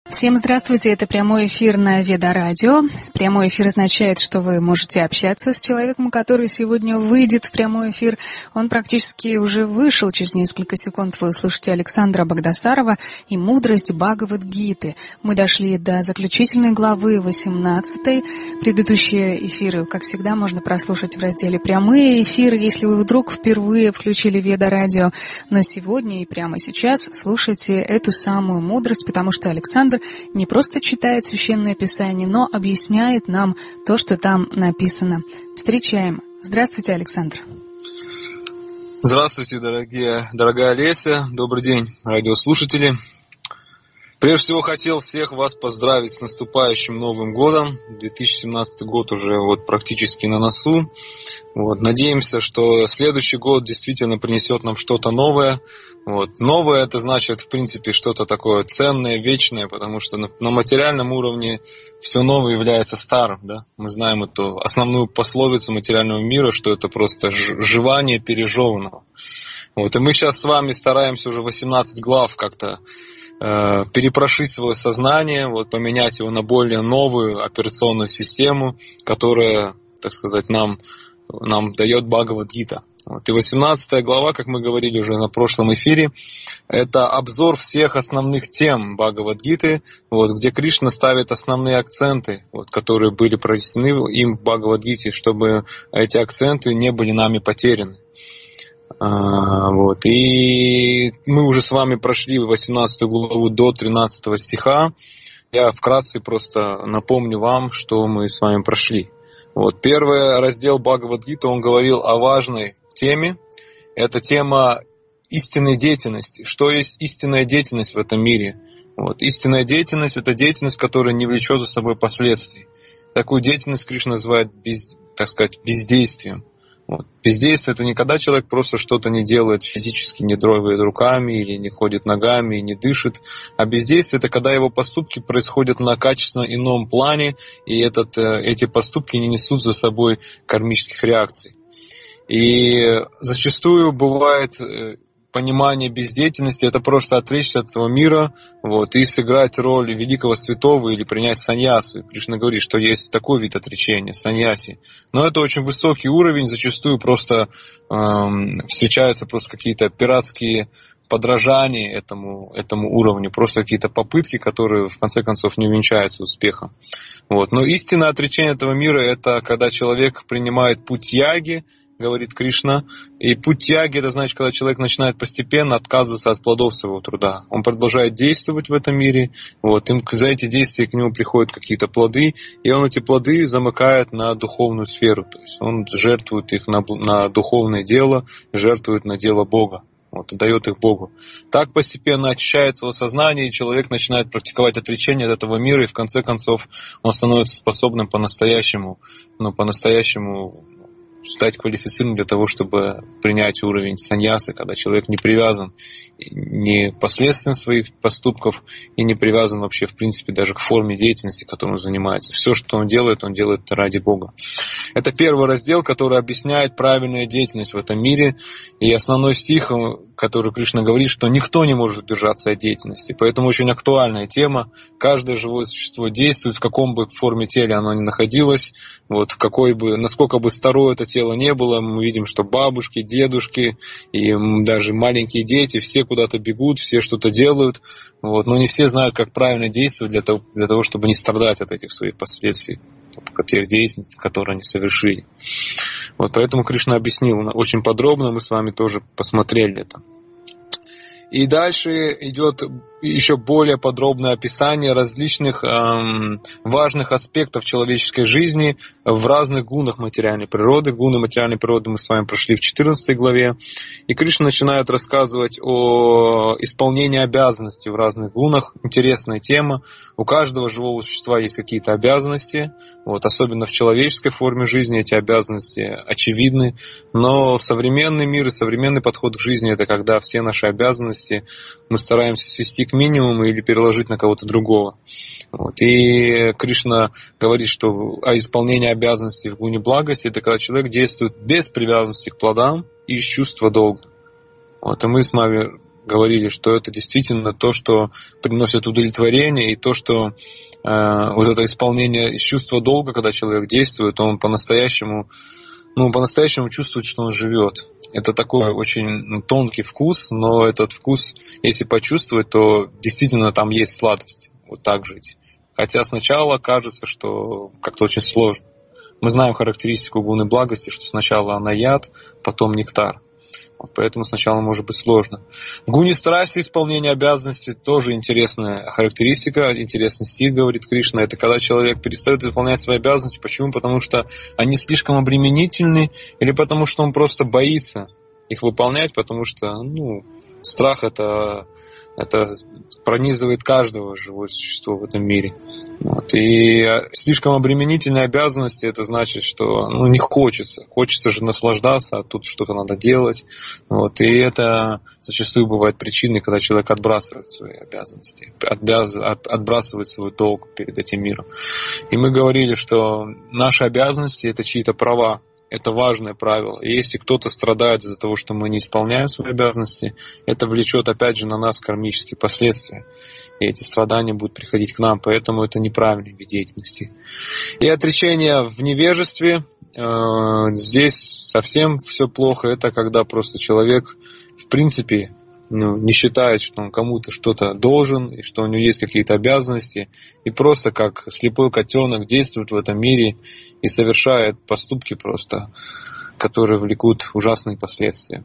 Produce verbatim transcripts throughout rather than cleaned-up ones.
Всем здравствуйте, это прямой эфир на Веда-радио. Прямой эфир означает, что вы можете общаться с человеком, который сегодня выйдет в прямой эфир. Он практически уже вышел, через несколько секунд вы услышите Александра Багдасарова и «Мудрость Бхагавад-гиты». Мы дошли до заключительной главы восемнадцатой. Предыдущие эфиры, как всегда, можно прослушать в разделе «Прямые эфиры», если вы вдруг впервые включили Веда-радио. Но сегодня и прямо сейчас слушайте эту самую мудрость, потому что Александр не просто читает Священное Писание, но объясняет нам то, что там написано. Встречаем. Здравствуйте, Александр. Здравствуйте, дорогие, дорогая Олеся. Добрый день, радиослушатели. Прежде всего, хотел всех вас поздравить с наступающим Новым годом. две тысячи семнадцатый год уже вот практически на носу. Вот, надеемся, что следующий год действительно принесет нам что-то новое. Вот. Новое — это значит, в принципе, что-то такое ценное, вечное, потому что на, на материальном уровне все новое является старым. Да? Мы знаем эту основную пословицу материального мира, что это просто жевание пережеванного. Вот. И мы сейчас с вами стараемся уже восемнадцать глав как-то э, перепрошить свое сознание, вот, поменять его на более новую операционную систему, которая, так сказать, нам, нам дает Бхагавад-гита. Вот. И восемнадцатая глава, как мы говорили уже на прошлом эфире, это обзор всех основных тем Бхагавад-гиты, вот, где Кришна ставит основные акценты, вот, которые были проведены им в Бхагавад-гите, чтобы эти акценты не были нами потеряны. А, вот. И мы уже с вами прошли восемнадцатую главу до тринадцатого стиха. Я вкратце просто напомню вам, что мы с вами прошли. Вот. Первый раздел Бхагавад-гиты, он говорил о важной теме. Это тема истинной деятельности. Что есть истинная деятельность в этом мире? Вот. Истинная деятельность — это деятельность, которая не влечет за собой последствий. Такую деятельность Кришна называет, без, так сказать, бездействием. Вот. Бездействие — это не когда человек просто что-то не делает физически, не трогает руками или не ходит ногами, не дышит. А бездействие — это когда его поступки происходят на качественно ином плане, и этот, эти поступки не несут за собой кармических реакций. И зачастую бывает понимание бездеятельности — это просто отречься от этого мира, вот, и сыграть роль великого святого или принять саньясу. Кришна говорит, что есть такой вид отречения — саньяси. Но это очень высокий уровень, зачастую просто эм, встречаются просто какие-то пиратские подражания этому, этому уровню, просто какие-то попытки, которые в конце концов не увенчаются успехом. Вот. Но истинное отречение этого мира — это когда человек принимает путь яги, говорит Кришна. И путь тяги — это значит, когда человек начинает постепенно отказываться от плодов своего труда. Он продолжает действовать в этом мире, вот, им, за эти действия к нему приходят какие-то плоды, и он эти плоды замыкает на духовную сферу. То есть он жертвует их на, на духовное дело, жертвует на дело Бога. Вот, и дает их Богу. Так постепенно очищается его сознание, и человек начинает практиковать отречение от этого мира, и в конце концов он становится способным по-настоящему, ну, по-настоящему стать квалифицированным для того, чтобы принять уровень саньясы, когда человек не привязан ни к последствиям своих поступков и не привязан вообще, в принципе, даже к форме деятельности, которой он занимается. Все, что он делает, он делает ради Бога. Это первый раздел, который объясняет правильную деятельность в этом мире. И основной стих, который Кришна говорит, что никто не может удержаться от деятельности. Поэтому очень актуальная тема. Каждое живое существо действует, в каком бы форме тела оно ни находилось, вот, в какой бы, насколько бы старое это тело не было. Мы видим, что бабушки, дедушки и даже маленькие дети все куда-то бегут, все что-то делают, вот, но не все знают, как правильно действовать для того, для того, чтобы не страдать от этих своих последствий, от тех действий, которые они совершили. Вот, поэтому Кришна объяснил очень подробно, мы с вами тоже посмотрели это. И дальше идет еще более подробное описание различных эм, важных аспектов человеческой жизни в разных гунах материальной природы. Гуны материальной природы мы с вами прошли в четырнадцатой главе. И Кришна начинает рассказывать о исполнении обязанностей в разных гунах. Интересная тема. У каждого живого существа есть какие-то обязанности. Вот, особенно в человеческой форме жизни эти обязанности очевидны. Но современный мир и современный подход к жизни — это когда все наши обязанности мы стараемся свести к минимуму или переложить на кого-то другого. Вот. И Кришна говорит, что о исполнении обязанностей в гуне благости — это когда человек действует без привязанности к плодам и из чувства долга. Вот. И мы с вами говорили, что это действительно то, что приносит удовлетворение, и то, что э, вот это исполнение из чувства долга, когда человек действует, он по-настоящему, ну, по-настоящему чувствует, что он живет. Это такой очень тонкий вкус, но этот вкус, если почувствовать, то действительно там есть сладость, вот так жить. Хотя сначала кажется, что как-то очень сложно. Мы знаем характеристику гуны благости, что сначала она яд, потом нектар. Вот поэтому сначала может быть сложно. В гуне страсти исполнение обязанностей тоже интересная характеристика, интересный стих, говорит Кришна. Это когда человек перестает выполнять свои обязанности. Почему? Потому что они слишком обременительны, или потому что он просто боится их выполнять, потому что ну, страх это... Это пронизывает каждого живое существо в этом мире. Вот. И слишком обременительные обязанности, это значит, что ну, не хочется. Хочется же наслаждаться, а тут что-то надо делать. Вот. И это зачастую бывает причиной, когда человек отбрасывает свои обязанности, отбяз... отбрасывает свой долг перед этим миром. И мы говорили, что наши обязанности — это чьи-то права. Это важное правило. И если кто-то страдает из-за того, что мы не исполняем свои обязанности, это влечет опять же на нас кармические последствия. И эти страдания будут приходить к нам, поэтому это неправильный вид деятельности. И отречение в невежестве, э, здесь совсем все плохо. Это когда просто человек в принципе ну, не считает, что он кому-то что-то должен, и что у него есть какие-то обязанности, и просто как слепой котенок действует в этом мире и совершает поступки просто, которые влекут ужасные последствия.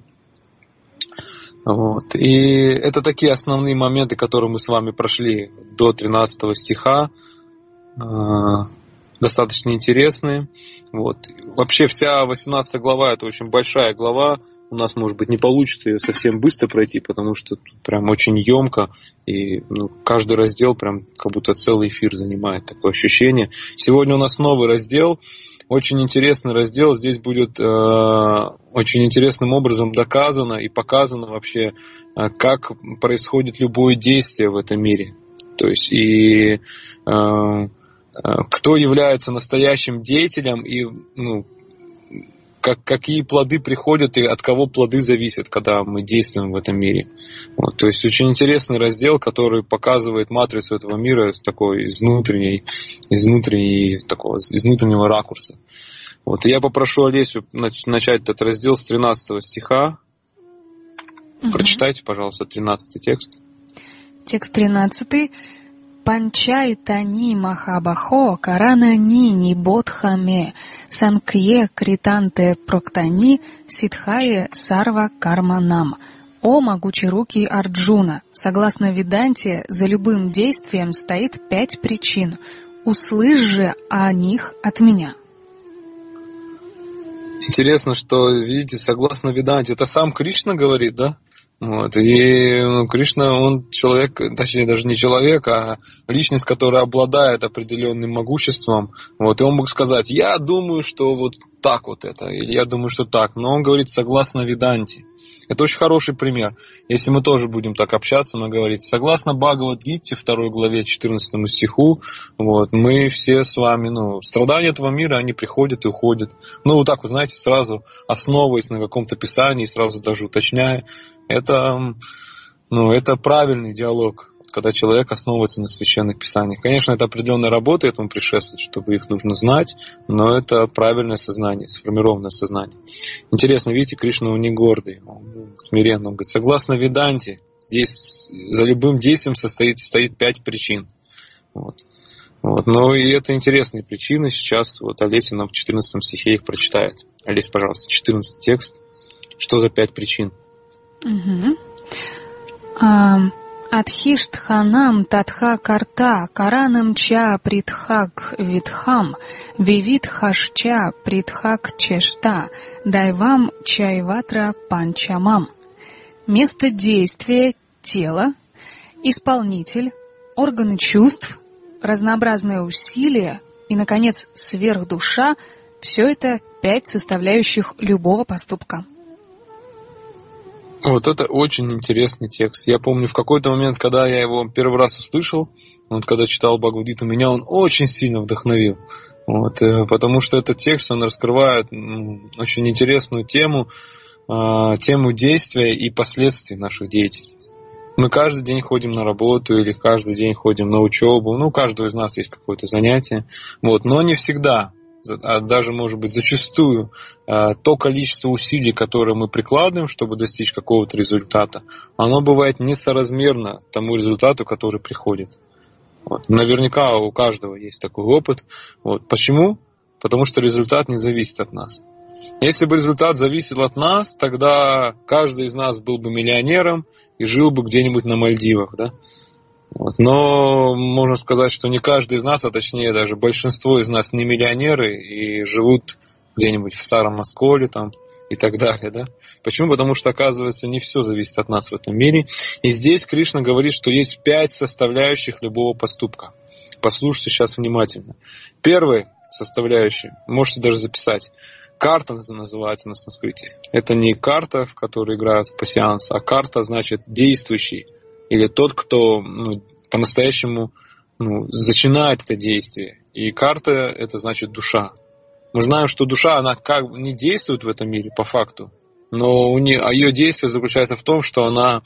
Вот. И это такие основные моменты, которые мы с вами прошли до тринадцатого стиха, достаточно интересные. Вот. Вообще вся восемнадцатая глава — это очень большая глава. У нас, может быть, не получится ее совсем быстро пройти, потому что тут прям очень емко, и ну, каждый раздел прям как будто целый эфир занимает, такое ощущение. Сегодня у нас новый раздел, очень интересный раздел. Здесь будет э, очень интересным образом доказано и показано вообще, э, как происходит любое действие в этом мире. То есть и э, э, кто является настоящим деятелем и ну, Как, какие плоды приходят и от кого плоды зависят, когда мы действуем в этом мире. Вот, то есть очень интересный раздел, который показывает матрицу этого мира с такой из внутренней, из внутренней, такого, из внутреннего ракурса. Вот, и я попрошу Олесю начать этот раздел с тринадцатого стиха. Угу. Прочитайте, пожалуйста, тринадцатый текст. Текст тринадцатый. Панчайтани махабахо карана нини бодхаме санкье кританте проктани ситхае сарва карманам. О могучерукий Арджуна, согласно Веданте, за любым действием стоит пять причин. Услышь же о них от меня. Интересно, что, видите, согласно Веданте, это сам Кришна говорит, да? Вот. И ну, Кришна, он человек, точнее даже не человек, а личность, которая обладает определенным могуществом. Вот. И он мог сказать: я думаю, что вот так вот это, или я думаю, что так. Но он говорит согласно Веданте. Это очень хороший пример. Если мы тоже будем так общаться, мы говорим, согласно Бхагавад-гите, второй главе, четырнадцатому стиху, вот, мы все с вами, ну, страдания этого мира, они приходят и уходят. Ну, вот так, вы знаете, сразу основываясь на каком-то писании, сразу даже уточняя, это, ну, это правильный диалог, когда человек основывается на священных писаниях. Конечно, это определенная работа этому предшествует, чтобы их нужно знать, но это правильное сознание, сформированное сознание. Интересно, видите, Кришна, он не гордый, он смиренный. Он говорит, согласно Веданте, здесь за любым действием состоит, стоит пять причин. Вот. Вот. Но и это интересные причины. Сейчас вот Олеся нам в четырнадцатом стихе их прочитает. Олесь, пожалуйста, четырнадцатый текст. Что за пять причин? Угу. А... Адхиштханам татха карта каранам ча притхак витхам вивитхашча притхак чешта дайвам чайватра панчамам. Место действия — тело, исполнитель, органы чувств, разнообразные усилия и, наконец, сверхдуша — все это пять составляющих любого поступка. Вот это очень интересный текст. Я помню, в какой-то момент, когда я его первый раз услышал, вот когда читал Бхагавад-гиту, меня он очень сильно вдохновил. Вот, потому что этот текст, он раскрывает очень интересную тему, тему действия и последствий наших деятельностей. Мы каждый день ходим на работу или каждый день ходим на учебу. Ну, у каждого из нас есть какое-то занятие. Вот. Но не всегда, а даже, может быть, зачастую то количество усилий, которые мы прикладываем, чтобы достичь какого-то результата, оно бывает несоразмерно тому результату, который приходит. Вот. Наверняка у каждого есть такой опыт. Вот. Почему? Потому что результат не зависит от нас. Если бы результат зависел от нас, тогда каждый из нас был бы миллионером и жил бы где-нибудь на Мальдивах, да? Вот. Но можно сказать, что не каждый из нас, а точнее даже большинство из нас не миллионеры и живут где-нибудь в старом Осколе там и так далее, да? Почему? Потому что, оказывается, не все зависит от нас в этом мире. И здесь Кришна говорит, что есть пять составляющих любого поступка. Послушайте сейчас внимательно. Первая составляющая, можете даже записать. Карта называется на санскрите. Это не карта, в которой играют в пасьянс, а карта значит действующий. Или тот, кто ну, по-настоящему ну, начинает это действие. И карта это значит душа. Мы знаем, что душа, она как бы не действует в этом мире по факту, но у нее, а ее действие заключается в том, что она,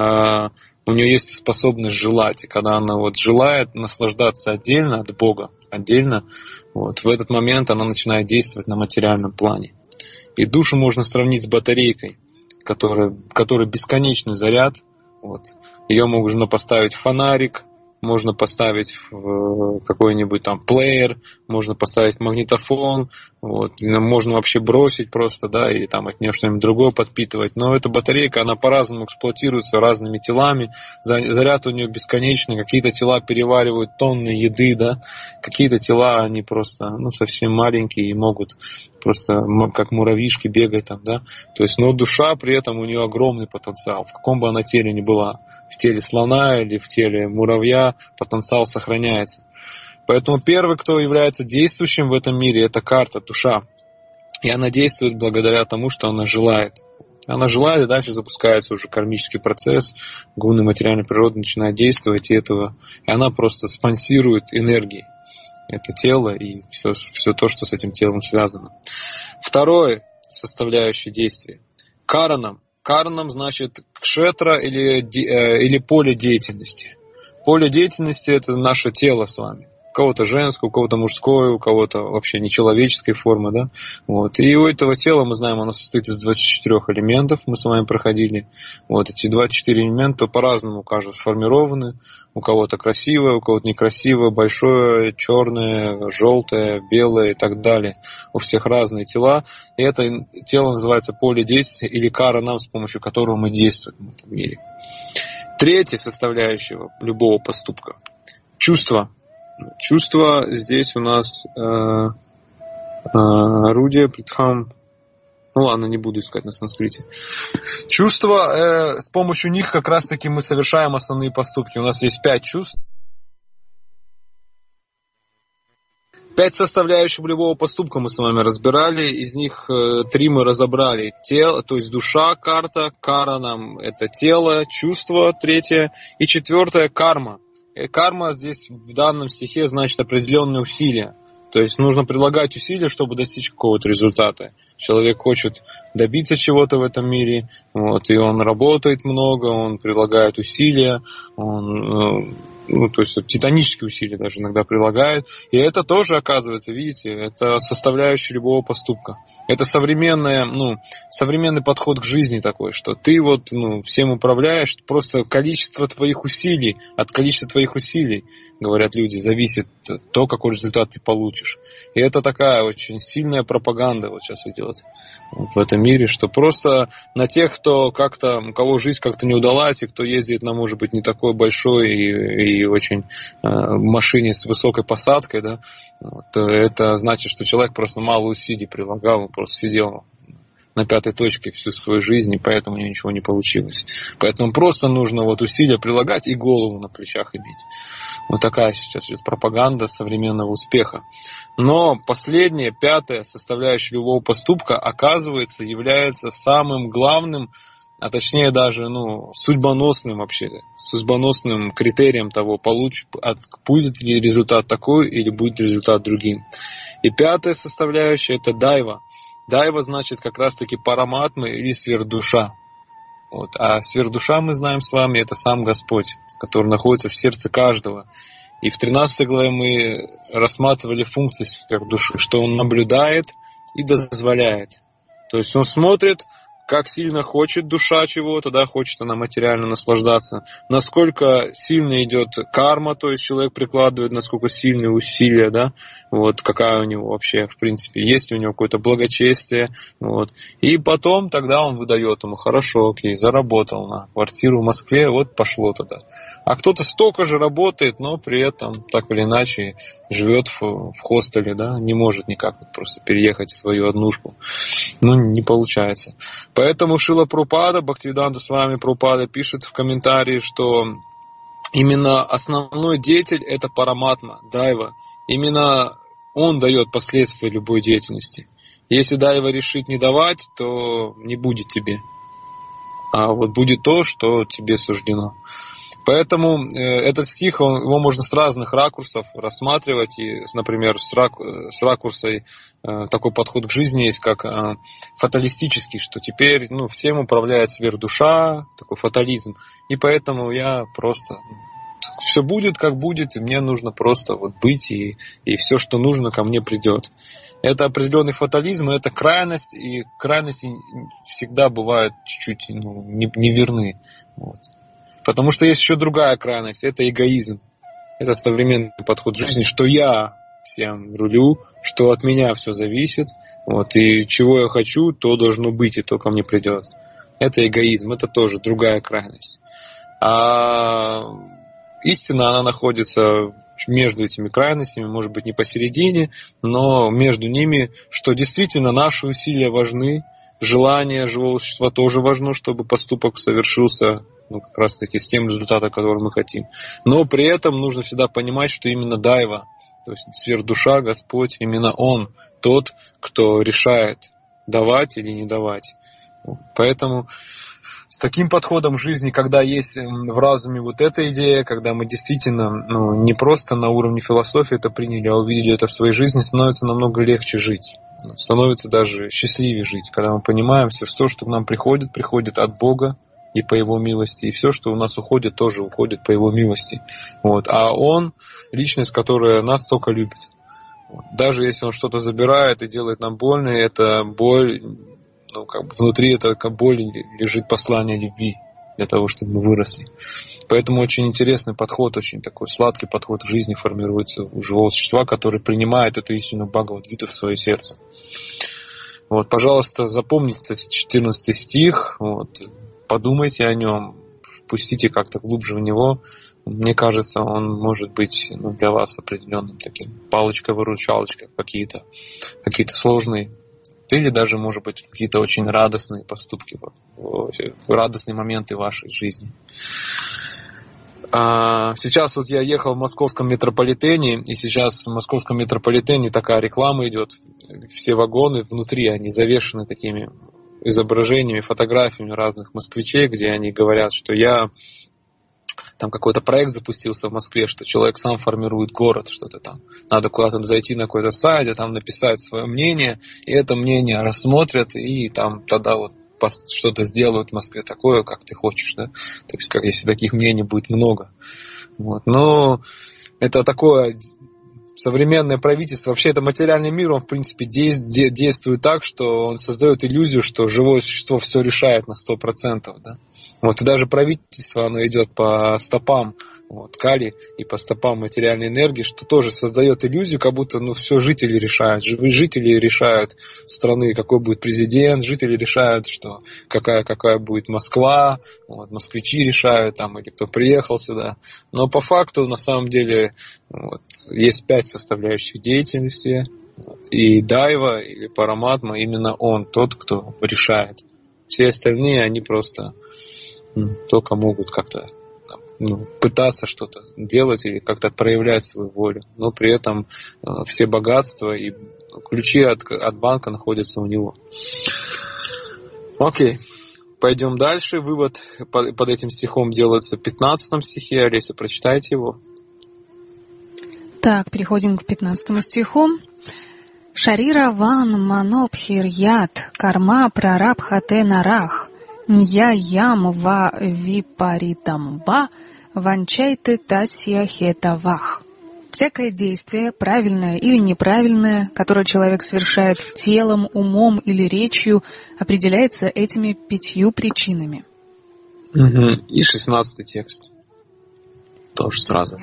э, у нее есть способность желать. И когда она вот желает наслаждаться отдельно от Бога, отдельно, вот, в этот момент она начинает действовать на материальном плане. И душу можно сравнить с батарейкой, которая, которая бесконечный заряд. Вот. Ее можно поставить в фонарик, можно поставить в какой-нибудь там плеер, можно поставить магнитофон, вот, можно вообще бросить просто, да, и там от нее что-нибудь другое подпитывать. Но эта батарейка, она по-разному эксплуатируется разными телами, заряд у нее бесконечный, какие-то тела переваривают тонны еды, да, какие-то тела, они просто, ну, совсем маленькие и могут просто как муравьишки бегать там, да. То есть, но душа при этом у нее огромный потенциал, в каком бы она теле ни была. В теле слона или в теле муравья потенциал сохраняется. Поэтому первый, кто является действующим в этом мире, это карта, душа. И она действует благодаря тому, что она желает. Она желает, и дальше запускается уже кармический процесс, гуны материальной природы начинают действовать, и, этого, и она просто спонсирует энергией это тело и все, все то, что с этим телом связано. Второе составляющее действия. Каранам. Каранам значит кшетра или, или поле деятельности. Поле деятельности это наше тело с вами. У кого-то женское, у кого-то мужское, у кого-то вообще нечеловеческой формы, да. Вот. И у этого тела, мы знаем, оно состоит из двадцати четырёх элементов, мы с вами проходили. Вот. Эти двадцать четыре элемента по-разному, каждый сформированы. У кого-то красивое, у кого-то некрасивое, большое, черное, желтое, белое и так далее. У всех разные тела. И это тело называется поле действия или каранам, с помощью которого мы действуем в этом мире. Третья составляющая любого поступка – чувство. Чувство здесь у нас э, э, орудие, притхам. Ну ладно, не буду искать на санскрите. Чувства, э, с помощью них как раз-таки мы совершаем основные поступки. У нас есть пять чувств. Пять составляющих любого поступка мы с вами разбирали. Из них э, три мы разобрали. Тело, то есть душа, карта, каранам – это тело, чувство, третье. И четвертое – карма. И карма здесь в данном стихе значит определенные усилия. То есть нужно прилагать усилия, чтобы достичь какого-то результата. Человек хочет добиться чего-то в этом мире, вот, и он работает много, он прилагает усилия, он, ну, то есть титанические усилия даже иногда прилагает. И это тоже, оказывается, видите, это составляющая любого поступка. Это современная, ну, современный подход к жизни такой, что ты вот ну, всем управляешь, просто количество твоих усилий, от количества твоих усилий, говорят люди, зависит то, какой результат ты получишь. И это такая очень сильная пропаганда вот сейчас идет в этом мире, что просто на тех, кто как-то, у кого жизнь как-то не удалась, и кто ездит на, может быть, не такой большой и, и очень э, машине с высокой посадкой, да, вот, это значит, что человек просто мало усилий прилагал, он просто сидел на пятой точке всю свою жизнь, и поэтому у него ничего не получилось. Поэтому просто нужно вот усилия прилагать и голову на плечах иметь. Вот такая сейчас идет пропаганда современного успеха. Но последняя, пятая составляющая любого поступка, оказывается, является самым главным, а точнее даже ну, судьбоносным вообще, судьбоносным критерием того, получ, от, будет ли результат такой или будет результат другим. И пятая составляющая – это дайва. Дайва значит как раз-таки параматма или сверхдуша. Вот. А сверхдуша, мы знаем с вами, это сам Господь, который находится в сердце каждого. И в тринадцатой главе мы рассматривали функции сверхдуши, что он наблюдает и дозволяет. То есть он смотрит, как сильно хочет душа чего-то, да, хочет она материально наслаждаться, насколько сильно идет карма, то есть человек прикладывает, насколько сильные усилия, да, вот, какая у него вообще, в принципе, есть ли у него какое-то благочестие, вот. И потом тогда он выдает ему, хорошо, окей, заработал на квартиру в Москве, вот пошло тогда. А кто-то столько же работает, но при этом так или иначе живет в, в хостеле, да, не может никак вот просто переехать в свою однушку. Ну, не получается. Поэтому Шрила Прабхупада, Бхактивиданта Свами Прабхупада пишет в комментарии, что именно основной деятель это параматма, дайва. Именно он дает последствия любой деятельности. Если дайва решит не давать, то не будет тебе. А вот будет то, что тебе суждено. Поэтому э, этот стих, он, его можно с разных ракурсов рассматривать. И, например, с, рак, с ракурсой э, такой подход к жизни есть, как э, фаталистический, что теперь ну, всем управляет сверхдуша, такой фатализм. И поэтому я просто... Все будет, как будет, и мне нужно просто вот быть, и, и все, что нужно, ко мне придет. Это определенный фатализм, это крайность, и крайности всегда бывают чуть-чуть ну, неверны. Вот. Потому что есть еще другая крайность, это эгоизм. Это современный подход к жизни, что я всем рулю, что от меня все зависит, вот, и чего я хочу, то должно быть, и то ко мне придет. Это эгоизм, это тоже другая крайность. А истина, она находится между этими крайностями, может быть, не посередине, но между ними, что действительно наши усилия важны, желание живого существа тоже важно, чтобы поступок совершился ну, как раз таки с тем результатом, который мы хотим. Но при этом нужно всегда понимать, что именно дайва, то есть сверхдуша, Господь, именно Он тот, кто решает, давать или не давать. Поэтому с таким подходом в жизни, когда есть в разуме вот эта идея, когда мы действительно ну, не просто на уровне философии это приняли, а увидели это в своей жизни, становится намного легче жить. Становится даже счастливее жить, когда мы понимаем, все, что к нам приходит, приходит от Бога и по Его милости, и все, что у нас уходит, тоже уходит по Его милости. Вот. А Он — личность, которая нас только любит. Вот. Даже если Он что-то забирает и делает нам больно, это боль, ну, как бы внутри этой боли лежит послание любви для того, чтобы мы выросли. Поэтому очень интересный подход, очень такой сладкий подход к жизни формируется у живого существа, который принимает эту истину Бхагавад-гиту в свое сердце. Вот, пожалуйста, запомните этот четырнадцатый стих, вот, подумайте о нем, впустите как-то глубже в него. Мне кажется, он может быть ну, для вас определенным таким палочкой-выручалочкой, какие-то, какие-то сложные, или даже, может быть, какие-то очень радостные поступки, радостные моменты вашей жизни. Сейчас вот я ехал в московском метрополитене, и сейчас в московском метрополитене такая реклама идет. Все вагоны внутри, они завешены такими изображениями, фотографиями разных москвичей, где они говорят, что я... Там какой-то проект запустился в Москве, что человек сам формирует город, что-то там. Надо куда-то зайти на какой-то сайт, а там написать свое мнение, и это мнение рассмотрят, и там тогда вот что-то сделают в Москве такое, как ты хочешь, да. То есть, как если таких мнений будет много. Вот. Но это такое современное правительство, вообще это материальный мир, он в принципе действует так, что он создает иллюзию, что живое существо все решает на сто процентов, да. Вот, и даже правительство, оно идет по стопам вот, Кали и по стопам материальной энергии, что тоже создает иллюзию, как будто ну, все жители решают. Жители решают страны, какой будет президент, жители решают, что какая, какая будет Москва, вот, москвичи решают, там, или кто приехал сюда. Но по факту, на самом деле, вот, есть пять составляющих деятельности. Вот, и дайва или параматма, именно он тот, кто решает. Все остальные, они просто... только могут как-то ну, пытаться что-то делать или как-то проявлять свою волю. Но при этом э, все богатства и ключи от, от банка находятся у него. Окей, пойдем дальше. Вывод под, под этим стихом делается в пятнадцатом стихе. Олеся, прочитайте его. Так, переходим к пятнадцатому стиху. Шарира ван манобхир ят, карма прарабхате нарах, нья ям ва випаритамба, ванчайте тасья хетавах. Всякое действие, правильное или неправильное, которое человек совершает телом, умом или речью, определяется этими пятью причинами. Угу. И шестнадцатый текст. Тоже сразу.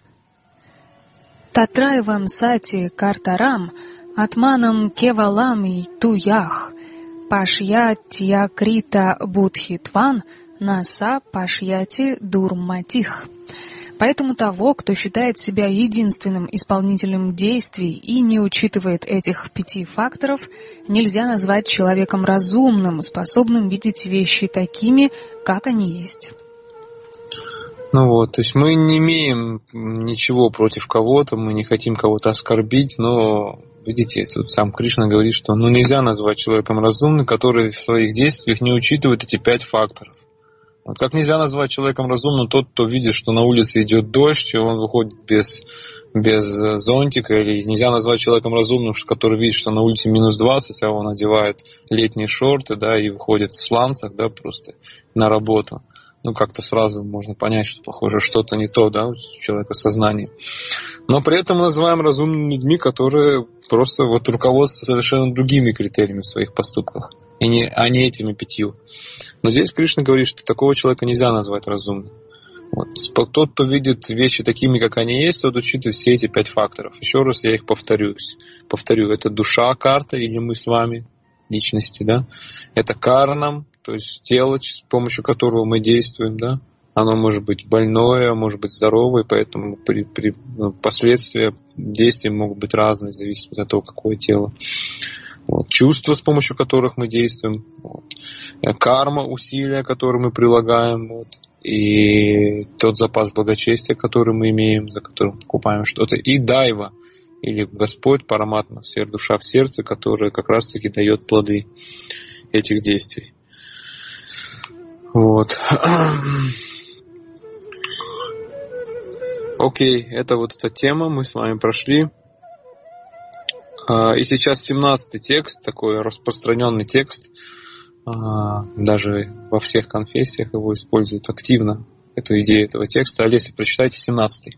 Татрайвам сати картарам, атманам кевалам и туях, пашьятья крита будхитван, наса пашьяти дурматих. Поэтому того, кто считает себя единственным исполнителем действий и не учитывает этих пяти факторов, нельзя назвать человеком разумным, способным видеть вещи такими, как они есть. Ну вот, то есть мы не имеем ничего против кого-то, мы не хотим кого-то оскорбить, но, видите, тут сам Кришна говорит, что ну, нельзя назвать человеком разумным, который в своих действиях не учитывает эти пять факторов. Вот как нельзя назвать человеком разумным тот, кто видит, что на улице идет дождь, и он выходит без, без зонтика, или нельзя назвать человеком разумным, который видит, что на улице минус двадцать, а он одевает летние шорты, да, и выходит в сланцах, да, просто на работу. Ну, как-то сразу можно понять, что, похоже, что-то не то, да, у человека сознание. Но при этом мы называем разумными людьми, которые просто вот руководствуются совершенно другими критериями в своих поступках, и не, а не этими пятью. Но здесь Кришна говорит, что такого человека нельзя назвать разумным. Вот. Тот, кто видит вещи такими, как они есть, тот учитывает все эти пять факторов. Еще раз я их повторюсь. Повторю, это душа, карта, или мы с вами, личности, да. Это карнам, то есть тело, с помощью которого мы действуем, да. Оно может быть больное, может быть здоровое, поэтому при, при, ну, последствия действий могут быть разные, в зависимости от того, какое тело. Вот. Чувства, с помощью которых мы действуем. Вот. Карма, усилия, которые мы прилагаем. Вот. И тот запас благочестия, который мы имеем, за которым покупаем что-то. И дайва, или Господь, параматма, душа в сердце, которая как раз-таки дает плоды этих действий. Вот. Окей, это вот эта тема, мы с вами прошли. И сейчас семнадцатый текст, такой распространенный текст, даже во всех конфессиях его используют активно, эту идею этого текста. Олеся, прочитайте семнадцатый.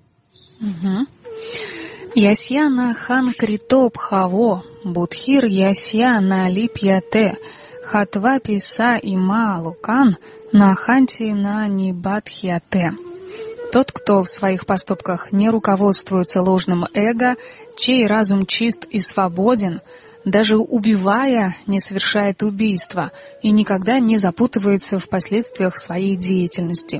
Ясьяна хан крито бхаво, будхир ясьяна липьяте, хатва писа има лукан, на ханти на нибадхьяте. Тот, кто в своих поступках не руководствуется ложным эго, чей разум чист и свободен, даже убивая, не совершает убийства и никогда не запутывается в последствиях своей деятельности.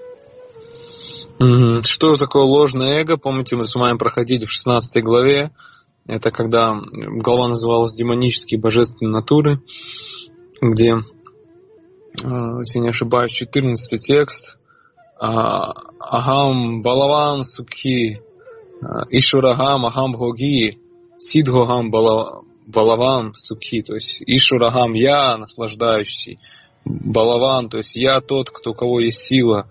Что такое ложное эго? Помните, мы с вами проходили в шестнадцатой главе. Это когда глава называлась «Демонические божественные натуры», где, если не ошибаюсь, четырнадцатый текст. Ахам балаван сукхи, ишварахам ахам бхоги, сидхогам балаван сукхи, то есть ишварахам я наслаждающий, балаван, то есть я тот, кто, у кого есть сила,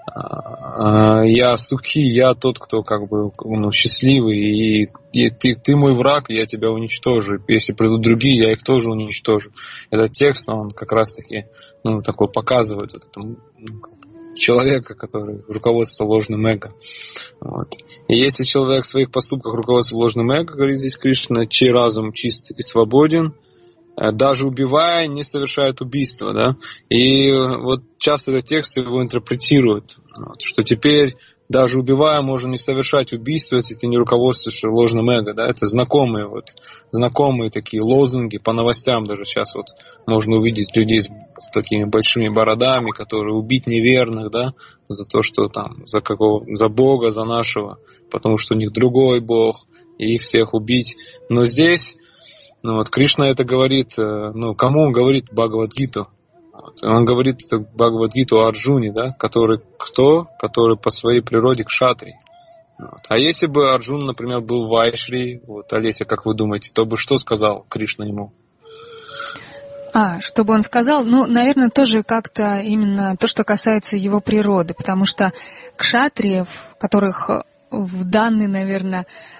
я сукхи, я тот, кто как бы ну, счастливый, и, и ты, ты мой враг, я тебя уничтожу. Если придут другие, я их тоже уничтожу. Этот текст, он как раз-таки ну, такой показывает вот это, человека, который руководствуется ложным эго. Вот. И если человек в своих поступках руководствуется ложным эго, говорит здесь Кришна, чей разум чист и свободен, даже убивая, не совершает убийства. Да? И вот часто этот текст его интерпретируют, вот, что теперь даже убивая, можно не совершать убийство, если ты не руководствуешься ложным эго. Да? Это знакомые, вот, знакомые такие лозунги, по новостям даже сейчас вот можно увидеть людей с такими большими бородами, которые убить неверных, да, за то, что там, за какого, за Бога, за нашего, потому что у них другой Бог, и их всех убить. Но здесь, ну вот, Кришна это говорит, ну, кому он говорит Бхагавад-гиту? Вот, он говорит Бхагавад-гиту Арджуне, да, который кто? Который по своей природе кшатрий. Вот. А если бы Арджун, например, был вайшри, вот, Олеся, как вы думаете, то бы что сказал Кришна ему? А, что бы он сказал? Ну, наверное, тоже как-то именно то, что касается его природы, потому что кшатриев, которых в данный, наверное,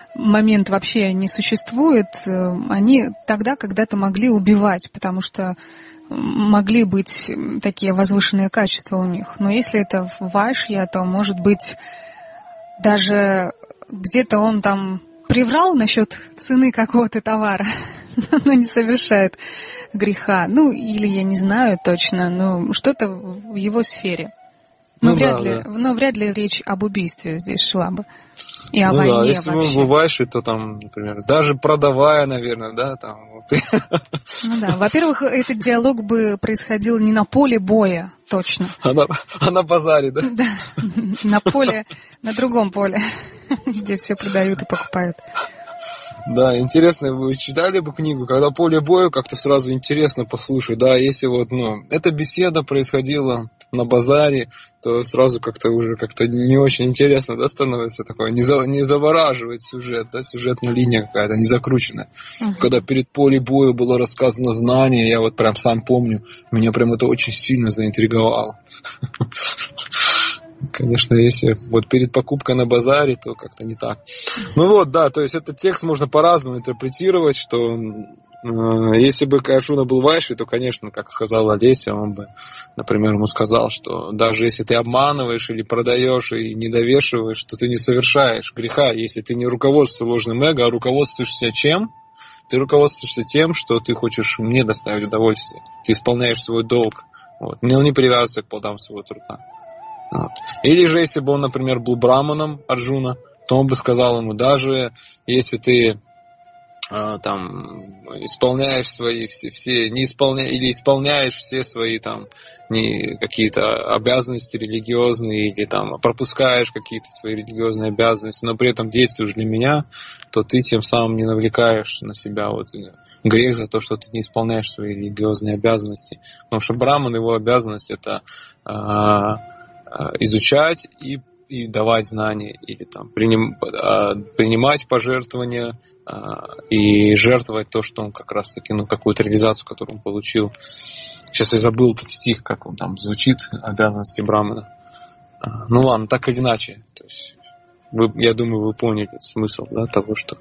момент вообще не существует, они тогда когда-то могли убивать, потому что могли быть такие возвышенные качества у них. Но если это вайшья, то, может быть, даже где-то он там приврал насчет цены какого-то товара, но не совершает греха. Ну, или я не знаю точно, но что-то в его сфере. Но, ну, вряд да, ли, да. но вряд ли речь об убийстве здесь шла бы. И о ну войне да, если вообще. он бываешь, то там, например, даже продавая, наверное, да, там. Ну да, во-первых, этот диалог бы происходил не на поле боя, точно. А на, а на базаре, да? Да, на поле, на другом поле, где все продают и покупают. Да, интересно, вы читали бы книгу, когда поле боя, как-то сразу интересно послушать, да, если вот, ну, эта беседа происходила на базаре, то сразу как-то уже как-то не очень интересно, да, становится такое, не, за, не завораживает сюжет, да, сюжетная линия какая-то, не закрученная. Uh-huh. Когда перед полем боя было рассказано знание, я вот прям сам помню, меня прям это очень сильно заинтриговало. Конечно, если вот перед покупкой на базаре, то как-то не так. Ну вот, да, то есть этот текст можно по-разному интерпретировать, что э, если бы Арджуна был вайшей, то, конечно, как сказала Олеся, он бы, например, ему сказал, что даже если ты обманываешь или продаешь и не довешиваешь, то ты не совершаешь греха, если ты не руководствуешься ложным эго, а руководствуешься чем? Ты руководствуешься тем, что ты хочешь мне доставить удовольствие. Ты исполняешь свой долг. Вот. Не, не привязывайся к плодам своего труда. Вот. Или же, если бы он, например, был браманом Арджуна, то он бы сказал ему, даже если ты э, там исполняешь свои все, все не исполня, или исполняешь все свои там не, какие-то обязанности религиозные, или там пропускаешь какие-то свои религиозные обязанности, но при этом действуешь для меня, то ты тем самым не навлекаешь на себя вот грех за то, что ты не исполняешь свои религиозные обязанности. Потому что браман, его обязанность это э, изучать и, и давать знания, или там приним, принимать пожертвования и жертвовать то, что он как раз таки, ну, какую-то реализацию, которую он получил. Сейчас я забыл этот стих, как он там звучит, обязанности брамана. Ну ладно, так или иначе. То есть, вы, я думаю, вы поняли смысл, да, того, что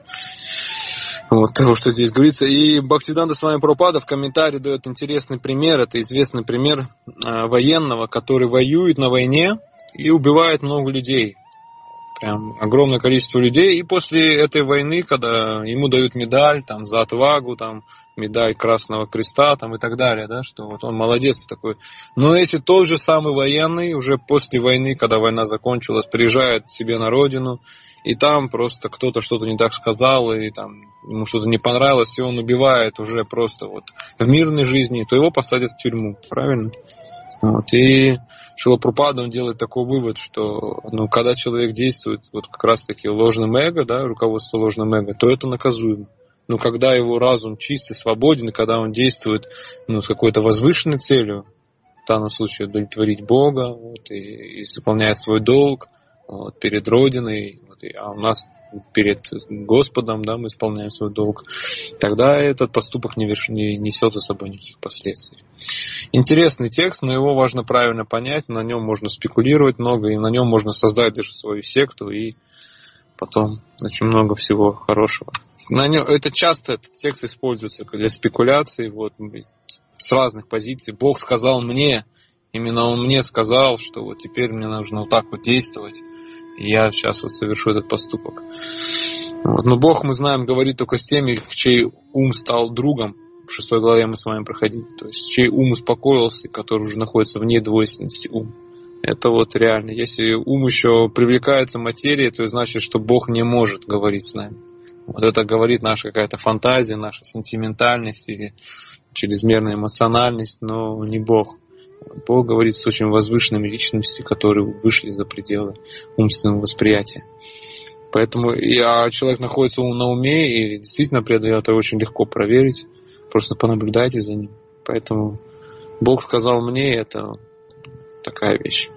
вот, того, что здесь говорится. И Бхактисиданта Свами Прабхупада в комментарии дает интересный пример. Это известный пример э, военного, который воюет на войне и убивает много людей. Прям огромное количество людей. И после этой войны, когда ему дают медаль там, за отвагу, там, медаль Красного Креста там, и так далее, да, что вот он молодец такой. Но эти тот же самый военный уже после войны, когда война закончилась, приезжает к себе на родину, и там просто кто-то что-то не так сказал, и там ему что-то не понравилось, и он убивает уже просто вот в мирной жизни, то его посадят в тюрьму, правильно? Вот. И Шрила Прабхупада, он делает такой вывод, что ну, когда человек действует вот как раз-таки ложным эго, да, руководство ложным эго, то это наказуемо. Но когда его разум чист и свободен, и когда он действует ну, с какой-то возвышенной целью, в данном случае удовлетворить Бога, вот, и, и исполняет свой долг вот, перед Родиной, вот, и, а у нас перед Господом, да, мы исполняем свой долг, тогда этот поступок не, верш... не несет за собой никаких последствий. Интересный текст, но его важно правильно понять, на нем можно спекулировать много, и на нем можно создать даже свою секту, и потом очень много всего хорошего. На нем, это часто этот текст используется для спекуляций, вот, с разных позиций. Бог сказал мне, именно Он мне сказал, что вот теперь мне нужно вот так вот действовать, и я сейчас вот совершу этот поступок. Вот. Но Бог, мы знаем, говорит только с теми, чей ум стал другом. В шестой главе мы с вами проходили. То есть, чей ум успокоился, который уже находится вне двойственности ум. Это вот реально. Если ум еще привлекается материей, то значит, что Бог не может говорить с нами. Вот это говорит наша какая-то фантазия, наша сентиментальность или чрезмерная эмоциональность, но не Бог. Бог говорит с очень возвышенными личностями, которые вышли за пределы умственного восприятия. Поэтому а человек находится на уме и действительно преодолел, это очень легко проверить. Просто понаблюдайте за ним. Поэтому Бог сказал мне, это такая вещь.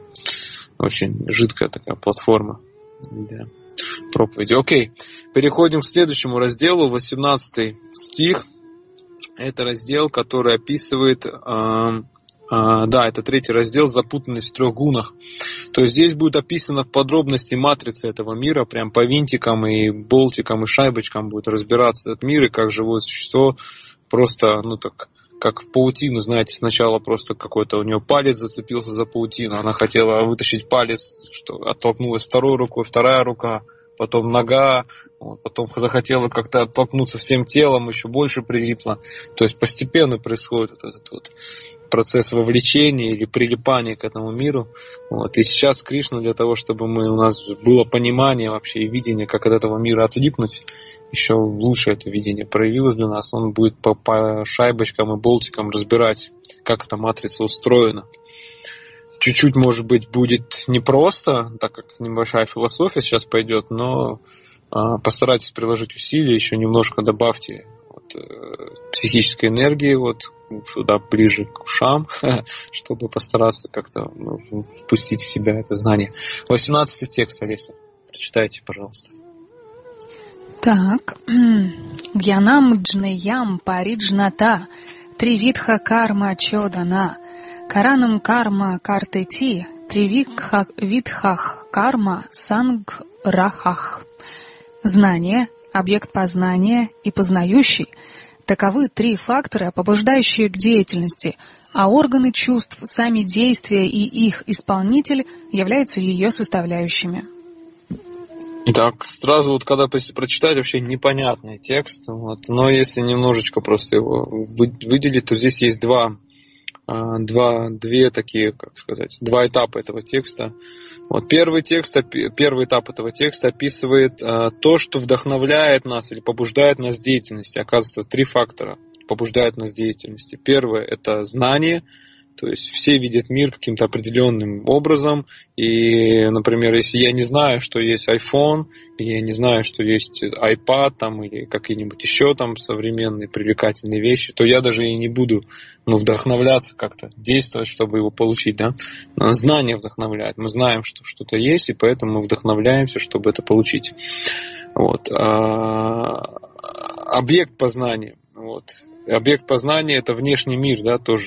Очень жидкая такая платформа для проповеди. Окей, переходим к следующему разделу, восемнадцатый стих. Это раздел, который описывает э, А, да, это третий раздел «Запутанность в трех гунах». То есть здесь будет описано в подробности матрица этого мира, прям по винтикам и болтикам и шайбочкам будет разбираться этот мир, и как живое существо просто, ну так, как в паутину, знаете, сначала просто какой-то у нее палец зацепился за паутину, она хотела вытащить палец, что оттолкнулась второй рукой, вторая рука, потом нога, вот, потом захотела как-то оттолкнуться всем телом, еще больше прилипла. То есть постепенно происходит вот этот вот процесс вовлечения или прилипания к этому миру. Вот. И сейчас Кришна для того, чтобы мы, у нас было понимание вообще и видение, как от этого мира отлипнуть, еще лучше это видение проявилось для нас. Он будет по, по шайбочкам и болтикам разбирать, как эта матрица устроена. Чуть-чуть, может быть, будет непросто, так как небольшая философия сейчас пойдет, но а, постарайтесь приложить усилия, еще немножко добавьте вот, э, психической энергии вот, сюда ближе к ушам, чтобы постараться как-то ну, впустить в себя это знание. восемнадцатый текст, Олеся, прочитайте, пожалуйста. Так, Гьянам джнеям париджната, тривидха карма чодана, каранам карма картети, тривидхах карма санграхах. Знание, объект познания и познающий – таковы три фактора, побуждающие к деятельности, а органы чувств, сами действия и их исполнитель являются ее составляющими. Итак, сразу вот когда прочитать вообще непонятный текст, вот, но если немножечко просто его выделить, то здесь есть два, два, две такие, как сказать, два этапа этого текста. Вот первый текст, первый этап этого текста описывает то, что вдохновляет нас или побуждает нас к деятельности. Оказывается, три фактора побуждают нас к деятельности. Первое – это знание. То есть все видят мир каким-то определенным образом. И, например, если я не знаю, что есть iPhone, или я не знаю, что есть iPad там, или какие-нибудь еще там современные привлекательные вещи, то я даже и не буду ну, вдохновляться как-то, действовать, чтобы его получить. Да? Но знание вдохновляет. Мы знаем, что что-то есть, и поэтому мы вдохновляемся, чтобы это получить. Вот. А, объект познания. Вот. Объект познания – это внешний мир, да, тоже.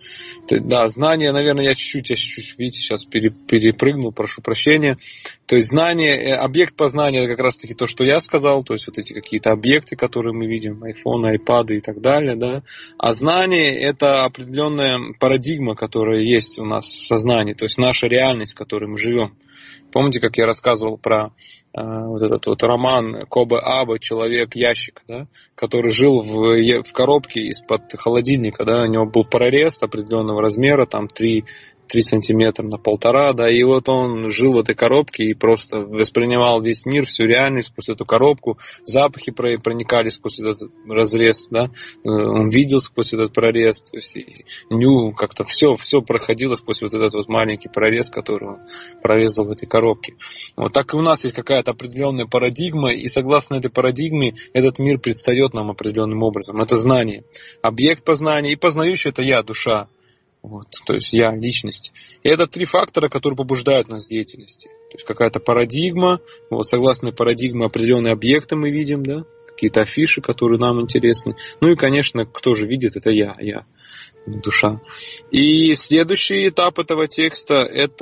Да, знание, наверное, я чуть-чуть, я чуть-чуть, видите, сейчас перепрыгнул, прошу прощения. То есть знание, объект познания – это как раз-таки то, что я сказал, то есть вот эти какие-то объекты, которые мы видим, iPhone, iPad и так далее, да. А знание – это определенная парадигма, которая есть у нас в сознании, то есть наша реальность, в которой мы живем. Помните, как я рассказывал про э, вот этот вот роман Кобе Аба «Человек-ящик», да, который жил в, в коробке из-под холодильника, да, у него был прорест определенного размера, там три сантиметра на полтора, да, и вот он жил в этой коробке и просто воспринимал весь мир, всю реальность сквозь эту коробку, запахи проникали сквозь этот разрез, да, он видел сквозь этот прорез, то есть ню, как-то все, все проходило сквозь вот этот вот маленький прорез, который он прорезал в этой коробке. Вот так и у нас есть какая-то определенная парадигма, и согласно этой парадигме этот мир предстает нам определенным образом. Это знание, объект познания, и познающий — это я, душа. Вот, то есть я, личность. И это три фактора, которые побуждают нас к деятельности. То есть какая-то парадигма, вот, согласно парадигме определенные объекты мы видим, да, какие-то афиши, которые нам интересны. Ну и, конечно, кто же видит, это я, я, душа. И следующий этап этого текста – это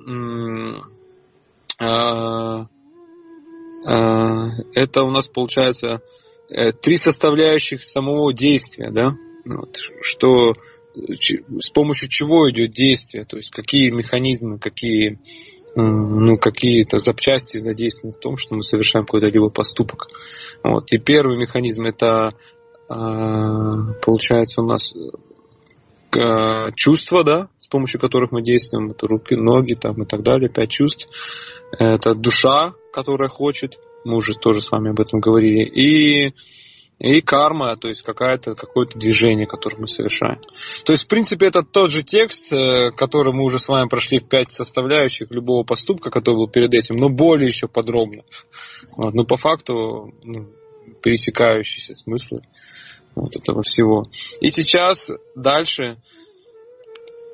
э, э, это у нас получается э, три составляющих самого действия, да, вот, что с помощью чего идет действие, то есть какие механизмы, какие, ну, какие-то запчасти задействованы в том, что мы совершаем какой-то либо поступок. Вот. И первый механизм — это получается у нас чувства, да, с помощью которых мы действуем, это руки, ноги там, и так далее, пять чувств. Это душа, которая хочет, мы уже тоже с вами об этом говорили, и И карма, то есть какая-то, какое-то движение, которое мы совершаем. То есть, в принципе, это тот же текст, который мы уже с вами прошли в пять составляющих любого поступка, который был перед этим, но более еще подробно. Вот. Но по факту ну, пересекающиеся смыслы вот этого всего. И сейчас дальше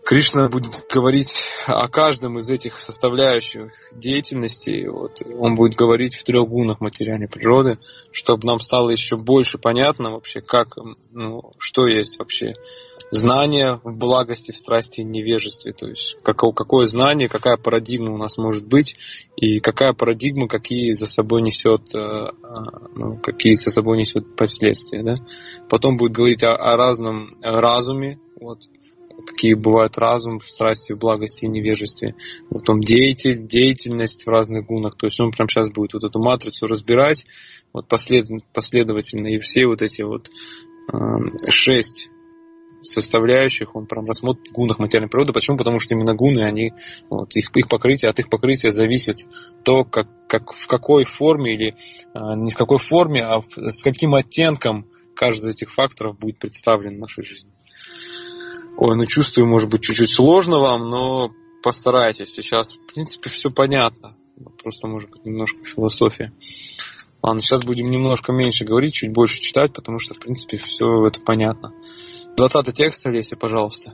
Кришна будет говорить о каждом из этих составляющих деятельности. Вот, он будет говорить в трех гунах материальной природы, чтобы нам стало еще больше понятно вообще, как, ну, что есть вообще знание в благости, в страсти и невежестве. То есть какое, какое знание, какая парадигма у нас может быть, и какая парадигма, какие за собой несет, ну, какие за собой несет последствия. Да? Потом будет говорить о, о разном разуме, вот, какие бывают разум в страсти, в благости и невежестве. Потом деятель, деятельность в разных гунах. То есть он прямо сейчас будет вот эту матрицу разбирать вот послед, последовательно. И все вот эти вот э, шесть составляющих он прям рассмотрит в гунах материальной природы. Почему? Потому что именно гуны, они, вот, их, их покрытие, от их покрытия зависит то, как, как, в какой форме, или э, не в какой форме, а в, с каким оттенком каждый из этих факторов будет представлен в нашей жизни. Ой, ну чувствую, может быть, чуть-чуть сложно вам, но постарайтесь. Сейчас, в принципе, все понятно. Просто, может быть, немножко философия. Ладно, сейчас будем немножко меньше говорить, чуть больше читать, потому что, в принципе, все это понятно. Двадцатый текст, Олеся, пожалуйста.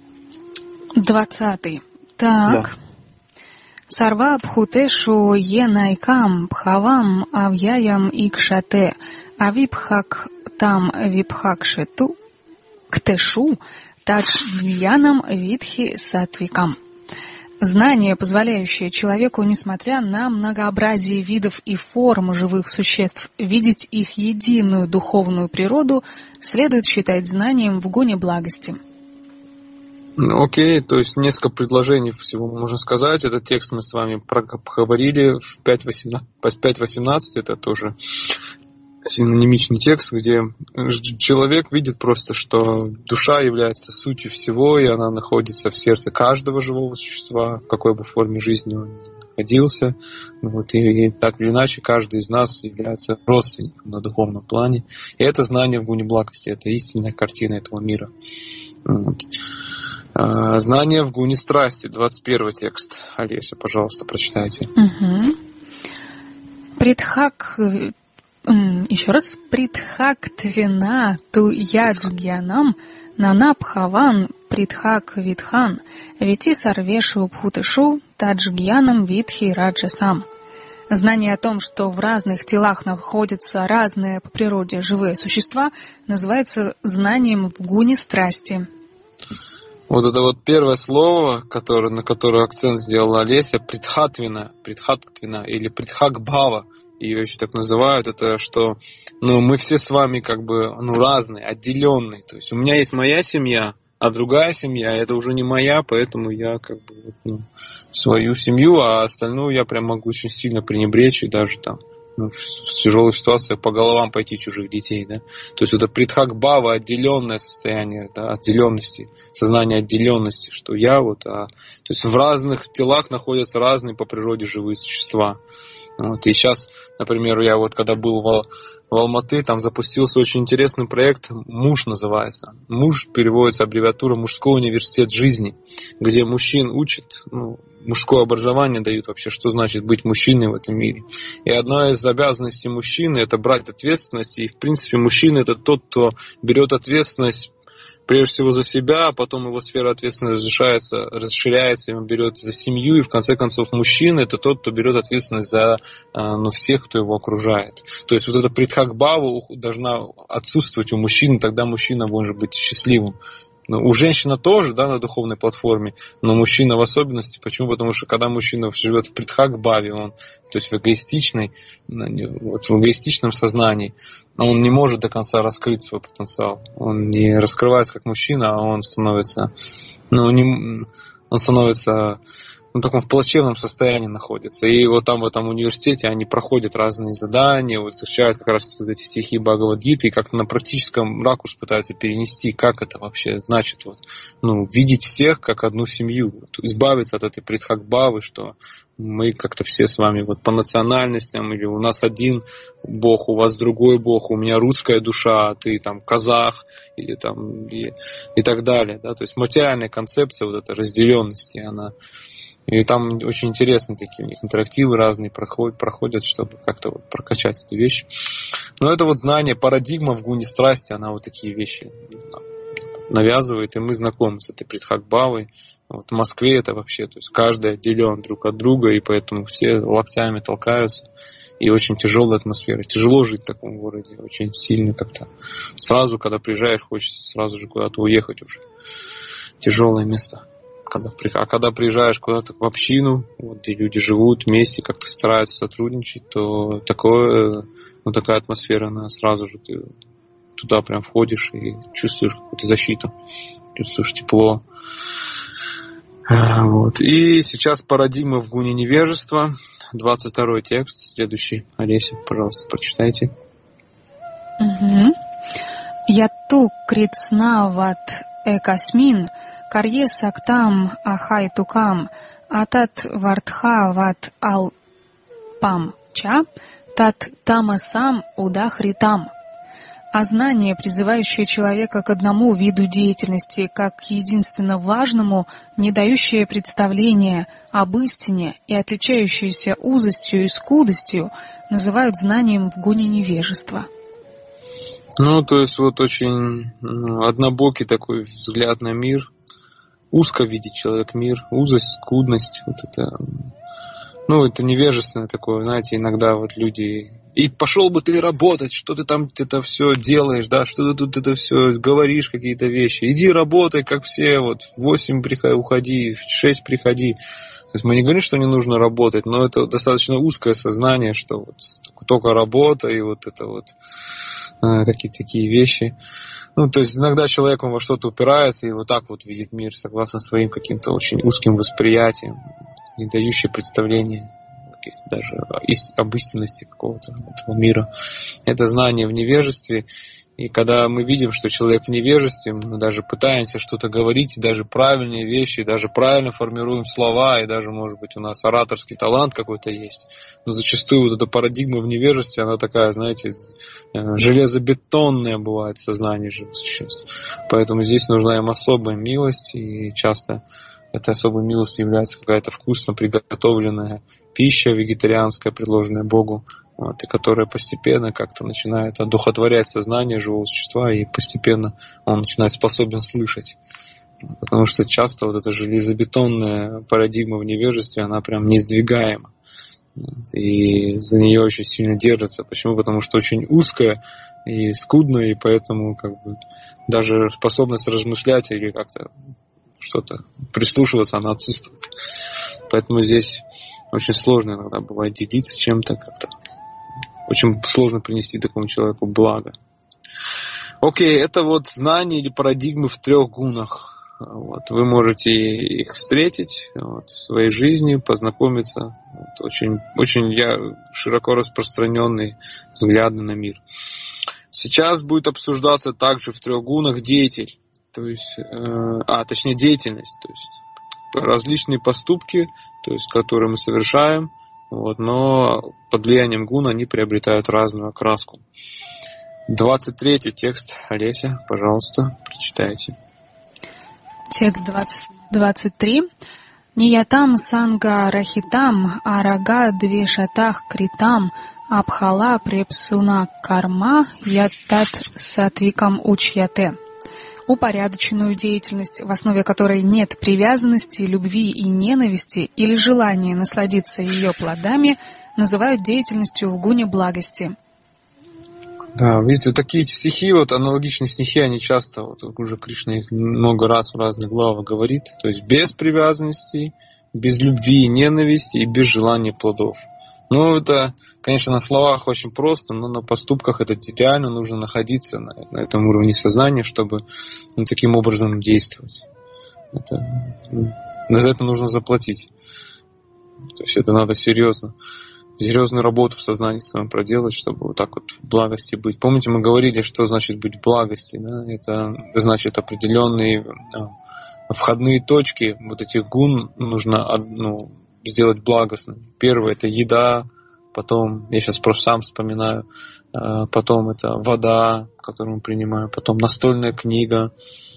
Двадцатый. Так. Да. Сарва бхутешу енайкам бхавам авьяям икшате авипхак там випхакшету ктешу таджьянам видхи сатвикам. Знание, позволяющее человеку, несмотря на многообразие видов и форм живых существ, видеть их единую духовную природу, следует считать знанием в гуне благости. Окей, okay, то есть несколько предложений всего можно сказать. Этот текст мы с вами проговорили в пять восемнадцать, это тоже синонимичный текст, где человек видит просто, что душа является сутью всего, и она находится в сердце каждого живого существа, в какой бы форме жизни он ни находился. Вот, и, и так или иначе каждый из нас является родственником на духовном плане. И это знание в гуне благости, это истинная картина этого мира. Вот. А, знание в гуне страсти, двадцать первый текст. Олеся, пожалуйста, прочитайте. Угу. Притхак... Еще раз. Притхак твина ту яджгьянам нанабхаван притхак витхан вити сарвешу бхутышу таджгьянам витхи раджасам. Знание о том, что в разных телах находятся разные по природе живые существа, называется знанием в гуне страсти. Вот это вот первое слово, которое, на которое акцент сделала Олеся, притхатвина, притхатвина или притхакбхава, ее еще так называют, это что, ну, мы все с вами как бы, ну, разные, отделенные. То есть у меня есть моя семья, а другая семья, это уже не моя, поэтому я как бы, ну, свою семью, а остальную я прям могу очень сильно пренебречь и даже там, ну, в тяжелых ситуациях по головам пойти чужих детей, да. То есть это притхакбхава, отделенное состояние, да, отделенности, сознание отделенности, что я вот, а, то есть в разных телах находятся разные по природе живые существа. Вот, и сейчас, например, я вот когда был в, в Алматы, там запустился очень интересный проект «Муж» называется. «Муж» переводится аббревиатура «Мужской университет жизни», где мужчин учат, ну, мужское образование дают вообще, что значит быть мужчиной в этом мире. И одна из обязанностей мужчины — это брать ответственность. И, в принципе, мужчина — это тот, кто берет ответственность прежде всего за себя, а потом его сфера ответственности разрешается, расширяется, и он берет за семью, и в конце концов мужчина — это тот, кто берет ответственность за, ну, всех, кто его окружает. То есть вот эта притхакбхава должна отсутствовать у мужчины, тогда мужчина может быть счастливым. Ну, у женщины тоже, да, на духовной платформе, но мужчина в особенности. Почему? Потому что когда мужчина живет в притхакбхаве, он, то есть в эгоистичной, вот, в эгоистичном сознании, он не может до конца раскрыть свой потенциал. Он не раскрывается как мужчина, а он становится, ну, не, он становится, ну, в таком плачевном состоянии находится. И вот там в этом университете они проходят разные задания, вот изучают как раз вот эти стихи Бхагавад-гиты и как-то на практическом ракурсе пытаются перенести, как это вообще значит, вот, ну, видеть всех как одну семью, вот, избавиться от этой притхакбхавы, что мы как-то все с вами вот по национальностям, или у нас один бог, у вас другой бог, у меня русская душа, а ты там казах, или там и, и так далее, да, то есть материальная концепция вот этой разделенности, она. И там очень интересные такие у них интерактивы разные проходят, проходят, чтобы как-то вот прокачать эту вещь. Но это вот знание, парадигма в гуне страсти, она вот такие вещи навязывает, и мы знакомы с этой Притхак-бхавой. Вот в Москве это вообще, то есть каждый отделен друг от друга, и поэтому все локтями толкаются. И очень тяжелая атмосфера. Тяжело жить в таком городе, очень сильно как-то. Сразу, когда приезжаешь, хочется сразу же куда-то уехать уже. Тяжелое место. Когда, а когда приезжаешь куда-то в общину, вот, где люди живут вместе, как-то стараются сотрудничать, то такое, ну, такая атмосфера, она сразу же ты туда прям входишь и чувствуешь какую-то защиту, чувствуешь тепло. Вот. И сейчас парадигма в гуне невежества. двадцать второй текст, следующий. Олеся, пожалуйста, прочитайте. Угу. Яту критснават экасмин карье сактам ахай тукам атат вартха ват ал пам ча тат тамасам удахритам. А знание, призывающее человека к одному виду деятельности, как к единственно важному, не дающее представления об истине и отличающееся узостью и скудостью, называют знанием в гуне невежества. Ну, то есть вот очень ну, однобокий такой взгляд на мир, узко видит человек мир, узость, скудность, вот это, ну, это невежественное такое, знаете, иногда вот люди... И пошел бы ты работать, что ты там это все делаешь, да, что ты тут это все говоришь, какие-то вещи. Иди работай, как все, вот в восемь приходи, уходи, в шесть приходи. То есть мы не говорим, что не нужно работать, но это достаточно узкое сознание, что вот только работа и вот это вот э, такие, такие вещи. Ну, то есть иногда человек он во что-то упирается и вот так вот видит мир, согласно своим каким-то очень узким восприятиям, не дающим представления даже об истинности какого-то этого мира. Это знание в невежестве. И когда мы видим, что человек в невежестве, мы даже пытаемся что-то говорить, и даже правильные вещи, и даже правильно формируем слова, и даже, может быть, у нас ораторский талант какой-то есть. Но зачастую вот эта парадигма в невежестве, она такая, знаете, железобетонная бывает в сознании живых существ. Поэтому здесь нужна им особая милость, и часто этой особой милостью является какая-то вкусно приготовленная пища вегетарианская, предложенная Богу, вот, и которая постепенно как-то начинает одухотворять сознание живого существа, и постепенно он начинает способен слышать. Потому что часто вот эта железобетонная парадигма в невежестве, она прям несдвигаема. И за нее очень сильно держится. Почему? Потому что очень узкая и скудная, и поэтому как бы даже способность размышлять или как-то что-то прислушиваться, она отсутствует. Поэтому здесь очень сложно иногда бывает делиться чем-то как-то. Очень сложно принести такому человеку благо. Окей, это вот знания или парадигмы в трех гунах. Вот. Вы можете их встретить вот, в своей жизни, познакомиться. Вот. Очень, очень я, широко распространенный взгляды на мир. Сейчас будет обсуждаться также в трех гунах деятель. То есть, э, а, точнее деятельность. То есть различные поступки, то есть, которые мы совершаем, вот, но под влиянием гун они приобретают разную окраску. двадцать третий текст. Олеся, пожалуйста, прочитайте. Текст двадцать три. Ниятам санга рахитам арага двешатах критам абхала препсуна карма ятат сатвикам учьяте. Упорядоченную деятельность, в основе которой нет привязанности, любви и ненависти или желания насладиться ее плодами, называют деятельностью в гуне благости. Да, видите, такие стихи, вот аналогичные стихи, они часто, вот уже Кришна их много раз в разных главах говорит, то есть без привязанности, без любви и ненависти и без желания плодов. Ну, это, конечно, на словах очень просто, но на поступках это реально нужно находиться на, на этом уровне сознания, чтобы ну, таким образом действовать. Это, ну, за это нужно заплатить. То есть это надо серьезно, серьезную работу в сознании своем проделать, чтобы вот так вот в благости быть. Помните, мы говорили, что значит быть в благости? Да? Это значит определенные ну, входные точки вот этих гун нужно ну, сделать благостными. Первое — это еда, потом, я сейчас просто сам вспоминаю, потом это вода, которую мы принимаем, потом настольная книга,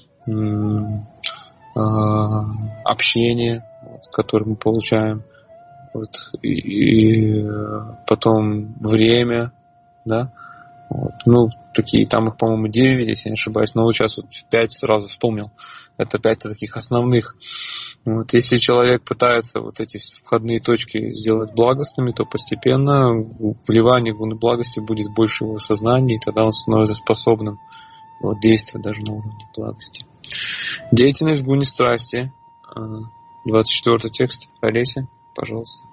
общение, которое мы получаем, вот, и, и потом время, да, Вот. Ну, такие, там их, по-моему, девять, если я не ошибаюсь, но вот сейчас вот пять сразу вспомнил. Это пять таких основных. Вот. Если человек пытается вот эти входные точки сделать благостными, то постепенно вливание гуны благости будет больше в его сознании, и тогда он становится способным вот, действовать даже на уровне благости. Деятельность в гуне страсти. двадцать четвёртый текст. Олеся, пожалуйста.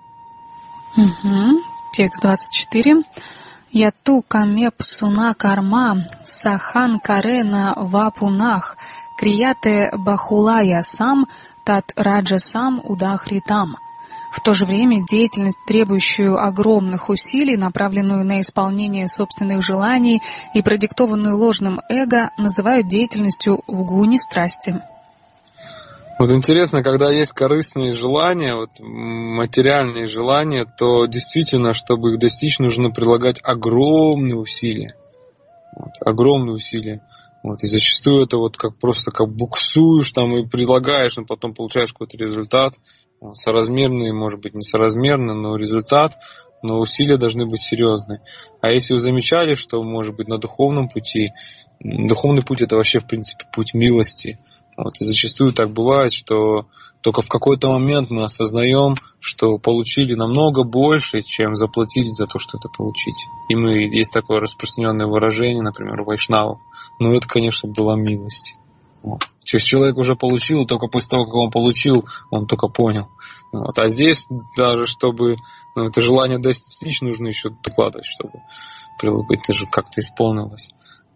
Угу. Текст двадцать четыре. Яту камеп суна карма сахан карена вапунах крияте бахулая сам тат раджа сам удахритам. В то же время деятельность, требующую огромных усилий, направленную на исполнение собственных желаний и продиктованную ложным эго, называют деятельностью в гуне страсти. Вот интересно, когда есть корыстные желания, вот материальные желания, то действительно, чтобы их достичь, нужно прилагать огромные усилия. Вот, огромные усилия. Вот, и зачастую это вот как просто как буксуешь там и предлагаешь, но потом получаешь какой-то результат. Вот, соразмерный, может быть, несоразмерный, но результат, но усилия должны быть серьезные. А если вы замечали, что, может быть, на духовном пути, духовный путь это вообще, в принципе, путь милости. Вот, и зачастую так бывает, что только в какой-то момент мы осознаем, что получили намного больше, чем заплатили за то, что это получить. И мы, есть такое распространенное выражение, например, у вайшнавов. Но это, конечно, была милость. Вот. То есть человек уже получил, только после того, как он получил, он только понял. Вот. А здесь даже, чтобы ну, это желание достичь, нужно еще докладывать, чтобы это же как-то исполнилось.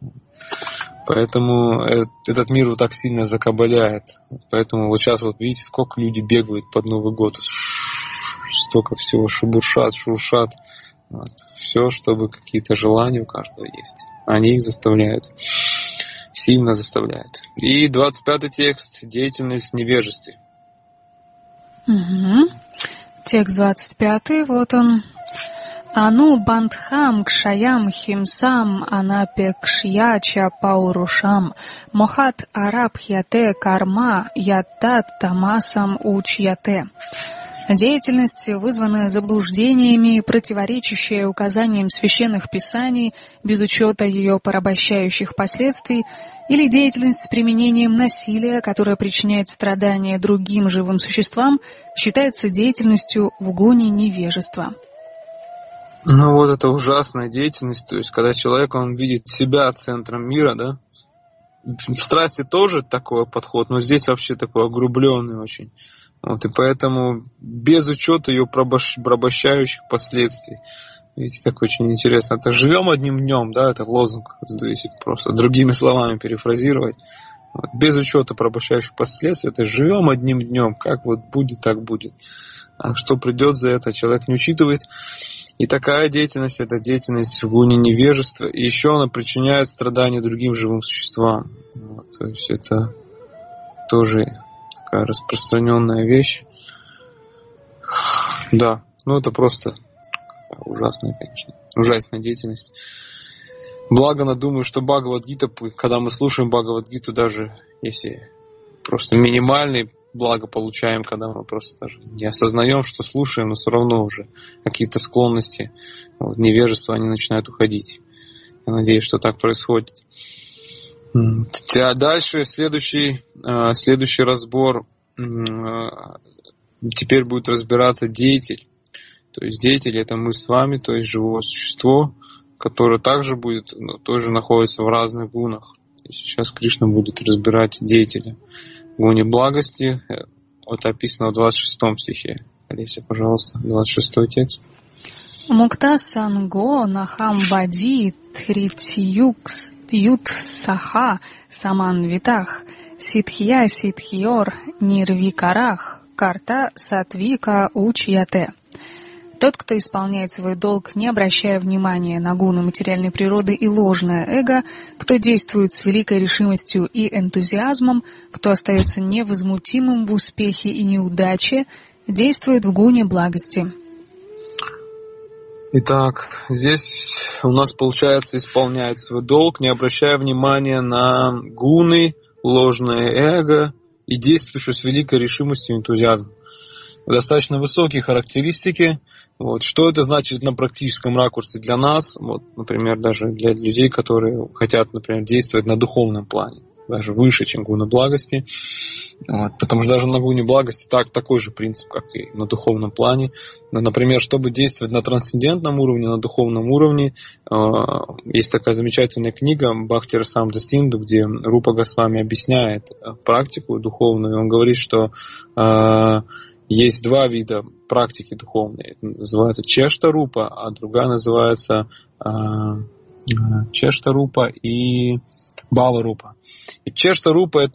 Поэтому этот мир вот так сильно закабаляет. Поэтому вот сейчас вот видите, сколько людей бегают под Новый год. Столько всего шебуршат, шуршат. Вот. Все, чтобы какие-то желания у каждого есть. Они их заставляют. Сильно заставляют. И двадцать пятый текст. Деятельность в невежестве. Угу. Текст двадцать пятый. Вот он. Ану бандхам кшаям химсам анапекшья ча паурушам мохат арабхьяте карма ятат тамасам учьяте. Деятельность, вызванная заблуждениями, противоречащая указаниям священных писаний, без учета ее порабощающих последствий, или деятельность с применением насилия, которая причиняет страдания другим живым существам, считается деятельностью в гуне невежества. Ну вот это ужасная деятельность, то есть когда человек, он видит себя центром мира, да. В страсти тоже такой подход, но здесь вообще такой огрубленный очень. Вот, и поэтому без учета ее порабощающих последствий. Видите, так очень интересно. Это живем одним днем, да, это лозунг, если просто другими словами перефразировать. Вот, без учета порабощающих последствий, это живем одним днем, как вот будет, так будет. А что придет за это, человек не учитывает. И такая деятельность, это деятельность в гуне невежества, и еще она причиняет страдания другим живым существам. Вот, то есть это тоже такая распространенная вещь. Да, ну это просто ужасная, конечно, ужасная деятельность. Благо, я думаю, что Бхагавад-гита, когда мы слушаем Бхагавад-гиту, даже если просто минимальный, благо получаем, когда мы просто даже не осознаем, что слушаем, но все равно уже какие-то склонности, вот, невежества, они начинают уходить. Я надеюсь, что так происходит. А дальше следующий, следующий разбор теперь будет разбираться деятель. То есть деятель — это мы с вами, то есть живое существо, которое также будет, ну, тоже находится в разных гунах. И сейчас Кришна будет разбирать деятеля. В гуне благости, это описано в двадцать шестом стихе. Олеся, пожалуйста, двадцать шестой текст. Мукта санго нахам бади тритьюкс ют саха саманвитах ситхья ситхьор нирвикарах карта сатвика учьяте. Тот, кто исполняет свой долг, не обращая внимания на гуны материальной природы и ложное эго, кто действует с великой решимостью и энтузиазмом, кто остается невозмутимым в успехе и неудаче, действует в гуне благости. Итак, здесь у нас, получается, исполняет свой долг, не обращая внимания на гуны, ложное эго и действующий с великой решимостью и энтузиазмом. достаточно высокие характеристики. Вот. Что это значит на практическом ракурсе для нас? Вот, например, даже для людей, которые хотят, например, действовать на духовном плане, даже выше, чем гуна благости. Вот. Потому что даже на гуне благости так, такой же принцип, как и на духовном плане. Например, чтобы действовать на трансцендентном уровне, на духовном уровне, э, есть такая замечательная книга Бхакти Расамрита Синду, где Рупа Госвами объясняет практику духовную. Он говорит, что э, есть два вида практики духовной. Это называется чешта-рупа, а другая называется э, чешта-рупа и бхава-рупа. И чешта-рупа – это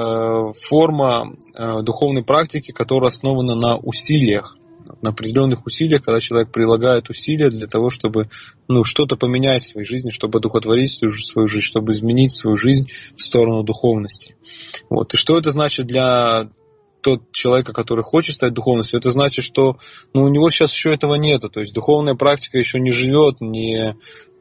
э, форма э, духовной практики, которая основана на усилиях, на определенных усилиях, когда человек прилагает усилия для того, чтобы ну, что-то поменять в своей жизни, чтобы одухотворить свою, свою жизнь, чтобы изменить свою жизнь в сторону духовности. Вот. И что это значит для тот человека, который хочет стать духовностью? Это значит, что ну, у него сейчас еще этого нету. То есть духовная практика еще не живет, не, э,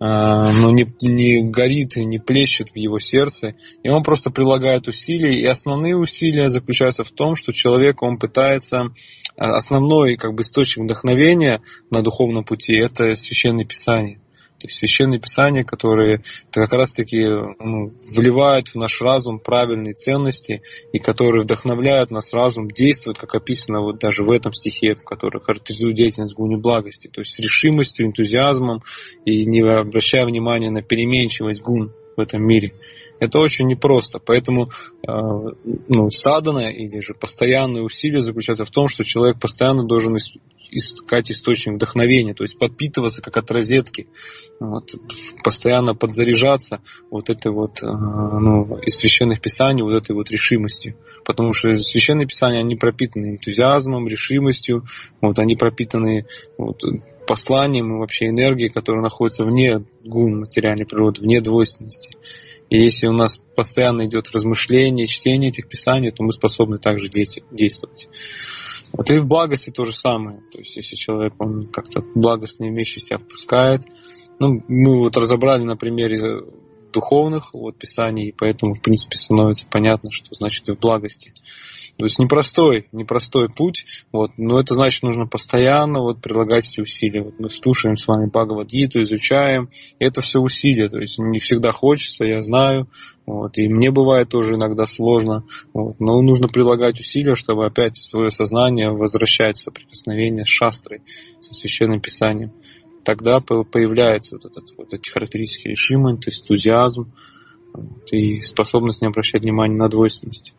ну, не, не горит, не плещет в его сердце. И он просто прилагает усилия. И основные усилия заключаются в том, что человек, он пытается... Основной как бы, источник вдохновения на духовном пути – это Священное Писание. То есть Священные Писания, которые как раз-таки ну, вливают в наш разум правильные ценности и которые вдохновляют наш разум действовать, как описано вот даже в этом стихе, в котором характеризует деятельность гуни благости. То есть с решимостью, энтузиазмом и не обращая внимания на переменчивость гун в этом мире. Это очень непросто. Поэтому э, ну, садхана или же постоянные усилия заключаются в том, что человек постоянно должен искать источник вдохновения, то есть подпитываться как от розетки, вот, постоянно подзаряжаться вот этой вот, э, ну, из священных писаний вот этой вот решимостью. Потому что священные писания, они пропитаны энтузиазмом, решимостью, вот, они пропитаны вот, посланием и вообще энергией, которая находится вне гун материальной природы, вне двойственности. И если у нас постоянно идет размышление, чтение этих писаний, то мы способны также действовать. Вот и в благости то же самое. То есть если человек он как-то благостные вещи себя впускает. Ну, мы вот разобрали на примере духовных вот, писаний, и поэтому, в принципе, становится понятно, что значит и в благости. То есть непростой, непростой путь, вот, но это значит, нужно постоянно вот, прилагать эти усилия. Вот мы слушаем с вами Бхагавад-гиту, изучаем, и это все усилия, то есть не всегда хочется, я знаю, вот, и мне бывает тоже иногда сложно, вот, но нужно прилагать усилия, чтобы опять свое сознание возвращать в соприкосновение с шастрой, со Священным Писанием. Тогда появляются вот, этот, вот эти характеристики решимы, то есть энтузиазм вот, и способность не обращать внимания на двойственность.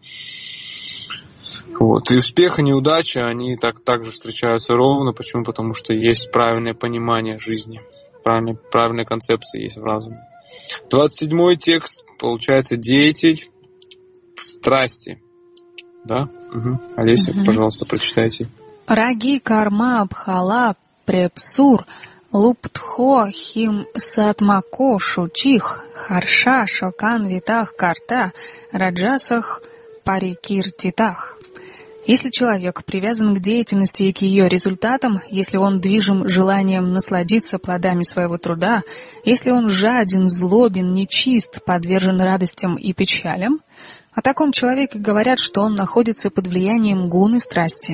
Вот. И успех и неудача, они так, также встречаются ровно. Почему? Потому что есть правильное понимание жизни, правильная, правильная концепция есть в разуме. двадцать седьмой текст, получается, деятель страсти. Да? Угу. Олеся, угу. Пожалуйста, прочитайте. Раги карма бхала препсур луптхо хим сатмако шучих харша шокан витах карта раджасах парикиртитах. Если человек привязан к деятельности и к ее результатам, если он движим желанием насладиться плодами своего труда, если он жаден, злобен, нечист, подвержен радостям и печалям, о таком человеке говорят, что он находится под влиянием гуны страсти.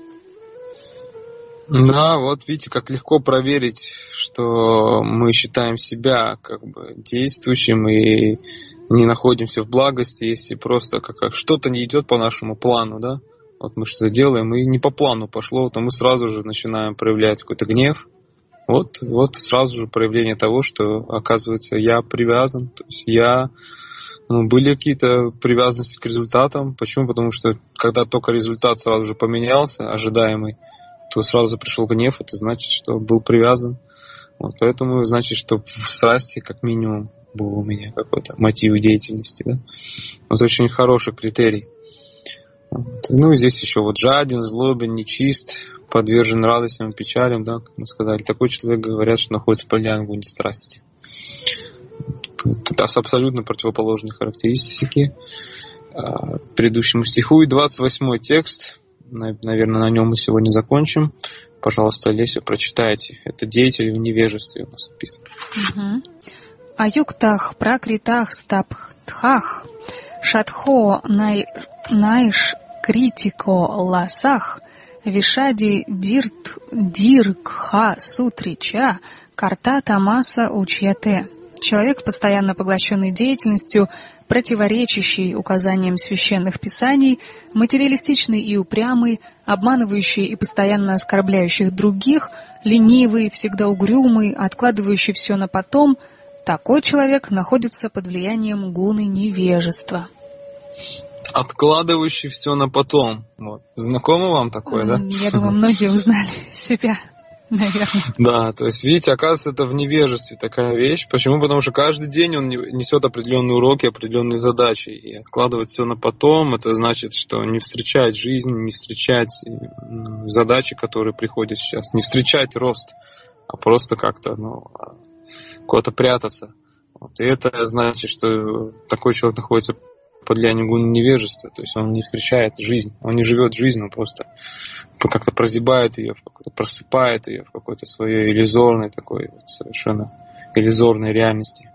Да, вот видите, как легко проверить, что мы считаем себя как бы действующим и не находимся в благости, если просто как, как что-то не идет по нашему плану, да? Вот мы что-то делаем, и не по плану пошло, то мы сразу же начинаем проявлять какой-то гнев. Вот, вот сразу же проявление того, что, оказывается, я привязан. То есть я... Ну, были какие-то привязанности к результатам. Почему? Потому что когда только результат сразу же поменялся, ожидаемый, то сразу пришел гнев, это значит, что был привязан. Вот, поэтому значит, что в страсти как минимум был у меня какой-то мотив деятельности. Да? Вот очень хороший критерий. Вот. Ну и здесь еще вот жаден, злобен, нечист, подвержен радостям и печалям, да, как мы сказали. Такой человек, говорят, что находится под влиянием гуни страсти. Это абсолютно противоположные характеристики предыдущему стиху. И двадцать восьмой текст, наверное, на нем мы сегодня закончим. Пожалуйста, Олеся, прочитайте. Это деятель в невежестве у нас написано. Аюктах пракритах стапхтхах шатхо най... найш критико ласах Вишади Дирт Диркха Сутрича Карта Тамаса Учьяте. Человек, постоянно поглощенный деятельностью, противоречащий указаниям священных писаний, материалистичный и упрямый, обманывающий и постоянно оскорбляющий других, ленивый, всегда угрюмый, откладывающий все на потом, такой человек находится под влиянием гуны невежества. Откладывающий все на потом. Вот. Знакомо вам такое, да? Я думаю, многие узнали себя. Наверное. Да, то есть, видите, оказывается, это в невежестве такая вещь. Почему? Потому что каждый день он несет определенные уроки, определенные задачи. И откладывать все на потом, это значит, что не встречать жизнь, не встречать задачи, которые приходят сейчас, не встречать рост, а просто как-то, ну, куда-то прятаться. Вот. И это значит, что такой человек находится под влиянием гуны невежества, то есть он не встречает жизнь, он не живет жизнь, он просто как-то прозябает ее, как-то просыпает ее в какой-то своей иллюзорной такой совершенно иллюзорной реальности.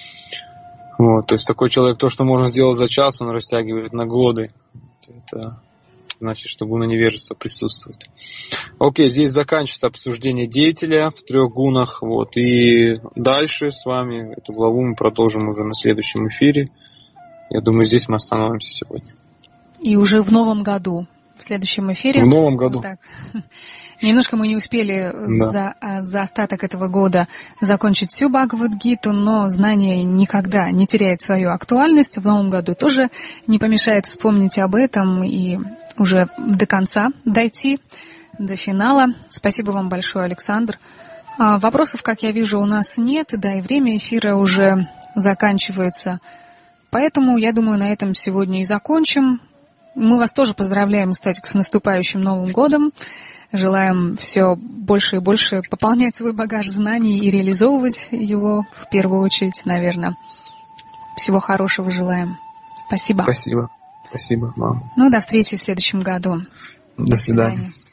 Вот, то есть такой человек, то, что можно сделать за час, он растягивает на годы. Это значит, что гуна невежества присутствует. Окей, здесь заканчивается обсуждение деятеля в трех гунах. Вот, и дальше с вами эту главу мы продолжим уже на следующем эфире. Я думаю, здесь мы остановимся сегодня. И уже в новом году, в следующем эфире. В новом году. Так. Немножко мы не успели да. за, за остаток этого года закончить всю Бхагавад-гиту, но знание никогда не теряет свою актуальность. В новом году тоже не помешает вспомнить об этом и уже до конца дойти, до финала. Спасибо вам большое, Александр. Вопросов, как я вижу, у нас нет, да и время эфира уже заканчивается. Поэтому, я думаю, на этом сегодня и закончим. Мы вас тоже поздравляем, кстати, с наступающим Новым годом. Желаем все больше и больше пополнять свой багаж знаний и реализовывать его в первую очередь, наверное. Всего хорошего желаем. Спасибо. Спасибо. Спасибо вам. Ну, до встречи в следующем году. До, до свидания. свидания.